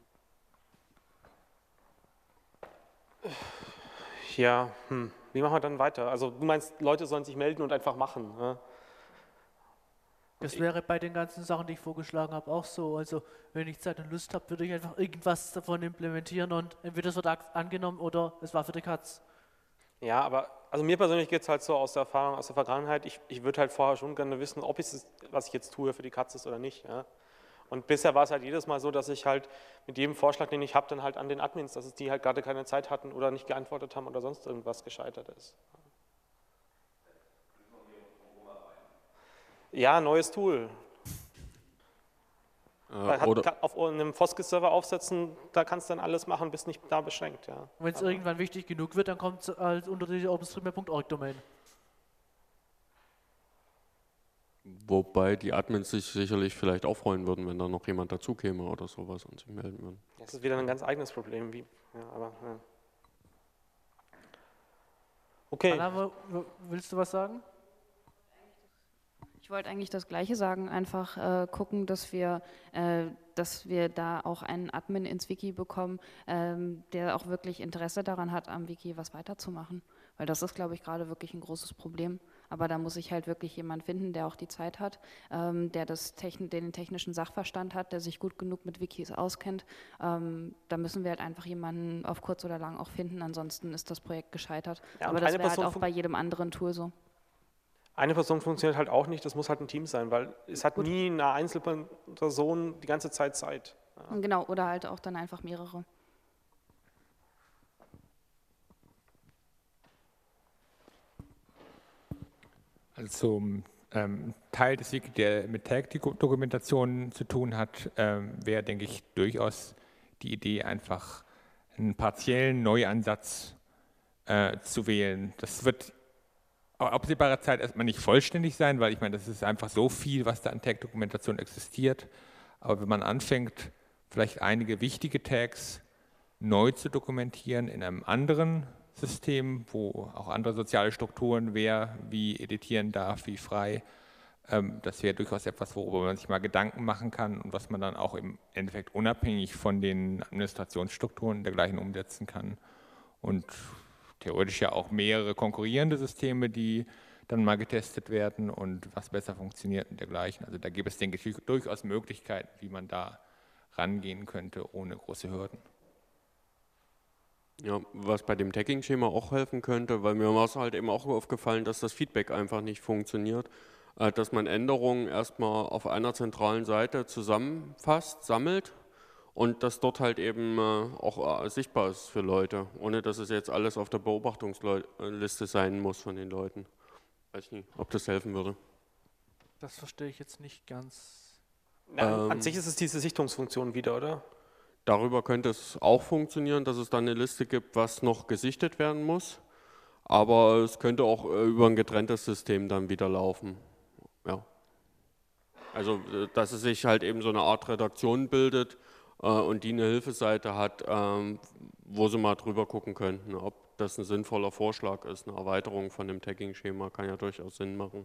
[SPEAKER 2] Ja, hm. Wie machen wir dann weiter? Also du meinst, Leute sollen sich melden und einfach machen, ne?
[SPEAKER 1] Das wäre bei den ganzen Sachen, die ich vorgeschlagen habe, auch so. Also wenn ich Zeit und Lust habe, würde ich einfach irgendwas davon implementieren, und entweder es wird angenommen oder es war für die Katz.
[SPEAKER 2] Ja, aber also mir persönlich geht es halt so aus der Erfahrung, aus der Vergangenheit, ich, ich würde halt vorher schon gerne wissen, ob es, was ich jetzt tue, für die Katz ist oder nicht. Ja? Und bisher war es halt jedes Mal so, dass ich halt mit jedem Vorschlag, den ich habe, dann halt an den Admins, dass es die halt gerade keine Zeit hatten oder nicht geantwortet haben oder sonst irgendwas gescheitert ist. Ja, neues Tool.
[SPEAKER 5] Äh,
[SPEAKER 2] Hat,
[SPEAKER 5] oder
[SPEAKER 2] kann, auf einem Foskis-Server aufsetzen, da kannst du dann alles machen, bist nicht da beschränkt. Ja.
[SPEAKER 1] Wenn es irgendwann wichtig genug wird, dann kommt es als unter die openstreetmap punkt org Domain.
[SPEAKER 5] wobei die Admins sich sicherlich vielleicht auch freuen würden, wenn da noch jemand dazu käme oder sowas und sich melden würden.
[SPEAKER 2] Das ist wieder ein ganz eigenes Problem. Wie, ja, aber, ja. Okay.
[SPEAKER 1] Anna, willst du was sagen?
[SPEAKER 6] Ich wollte eigentlich das Gleiche sagen, einfach äh, gucken, dass wir, äh, dass wir da auch einen Admin ins Wiki bekommen, ähm, der auch wirklich Interesse daran hat, am Wiki was weiterzumachen. Weil das ist, glaube ich, gerade wirklich ein großes Problem. Aber da muss ich halt wirklich jemand finden, der auch die Zeit hat, ähm, der das Techn- den technischen Sachverstand hat, der sich gut genug mit Wikis auskennt. Ähm, da müssen wir halt einfach jemanden auf kurz oder lang auch finden, ansonsten ist das Projekt gescheitert.
[SPEAKER 2] Ja,
[SPEAKER 6] aber das wäre halt auch bei jedem anderen Tool so.
[SPEAKER 2] Eine Person funktioniert halt auch nicht, das muss halt ein Team sein, weil es hat Gut. nie eine Einzelperson die ganze Zeit Zeit. Ja.
[SPEAKER 6] Genau, oder halt auch dann einfach mehrere.
[SPEAKER 8] Also ähm, Teil des Wiki, der mit Tag-Dokumentation zu tun hat, ähm, wäre, denke ich, durchaus die Idee, einfach einen partiellen Neuansatz äh, zu wählen. Das wird auf absehbare Zeit erstmal nicht vollständig sein, weil ich meine, das ist einfach so viel, was da an Tag-Dokumentation existiert. Aber wenn man anfängt, vielleicht einige wichtige Tags neu zu dokumentieren in einem anderen System, wo auch andere soziale Strukturen, wer wie editieren darf, wie frei, ähm, das wäre durchaus etwas, worüber man sich mal Gedanken machen kann und was man dann auch im Endeffekt unabhängig von den Administrationsstrukturen dergleichen umsetzen kann. Und theoretisch ja auch mehrere konkurrierende Systeme, die dann mal getestet werden und was besser funktioniert und dergleichen. Also da gibt es, denke ich, durchaus Möglichkeiten, wie man da rangehen könnte, ohne große Hürden.
[SPEAKER 5] Ja, was bei dem Tagging-Schema auch helfen könnte, weil mir war es halt eben auch aufgefallen, dass das Feedback einfach nicht funktioniert, äh, dass man Änderungen erstmal auf einer zentralen Seite zusammenfasst, sammelt und das dort halt eben äh, auch äh, sichtbar ist für Leute, ohne dass es jetzt alles auf der Beobachtungsliste sein muss von den Leuten. Weiß nicht, ob das helfen würde.
[SPEAKER 1] Das verstehe ich jetzt nicht ganz.
[SPEAKER 2] Ja,
[SPEAKER 5] Ähm,
[SPEAKER 2] an sich ist es diese Sichtungsfunktion wieder, oder?
[SPEAKER 5] Darüber könnte es auch funktionieren, dass es dann eine Liste gibt, was noch gesichtet werden muss. Aber es könnte auch äh, über ein getrenntes System dann wieder laufen. Ja. Also, äh, dass es sich halt eben so eine Art Redaktion bildet äh, und die eine Hilfeseite hat, ähm, wo sie mal drüber gucken könnten, ob das ein sinnvoller Vorschlag ist. Eine Erweiterung von dem Tagging-Schema kann ja durchaus Sinn machen.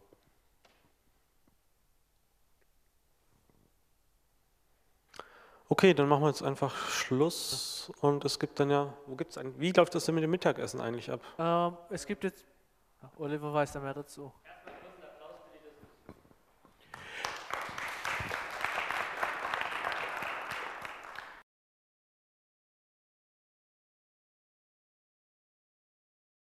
[SPEAKER 2] Okay, dann machen wir jetzt einfach Schluss und es gibt dann ja, wo gibt's ein, wie läuft das denn mit dem Mittagessen eigentlich ab?
[SPEAKER 1] Ähm, es gibt jetzt, Oliver weiß da mehr dazu.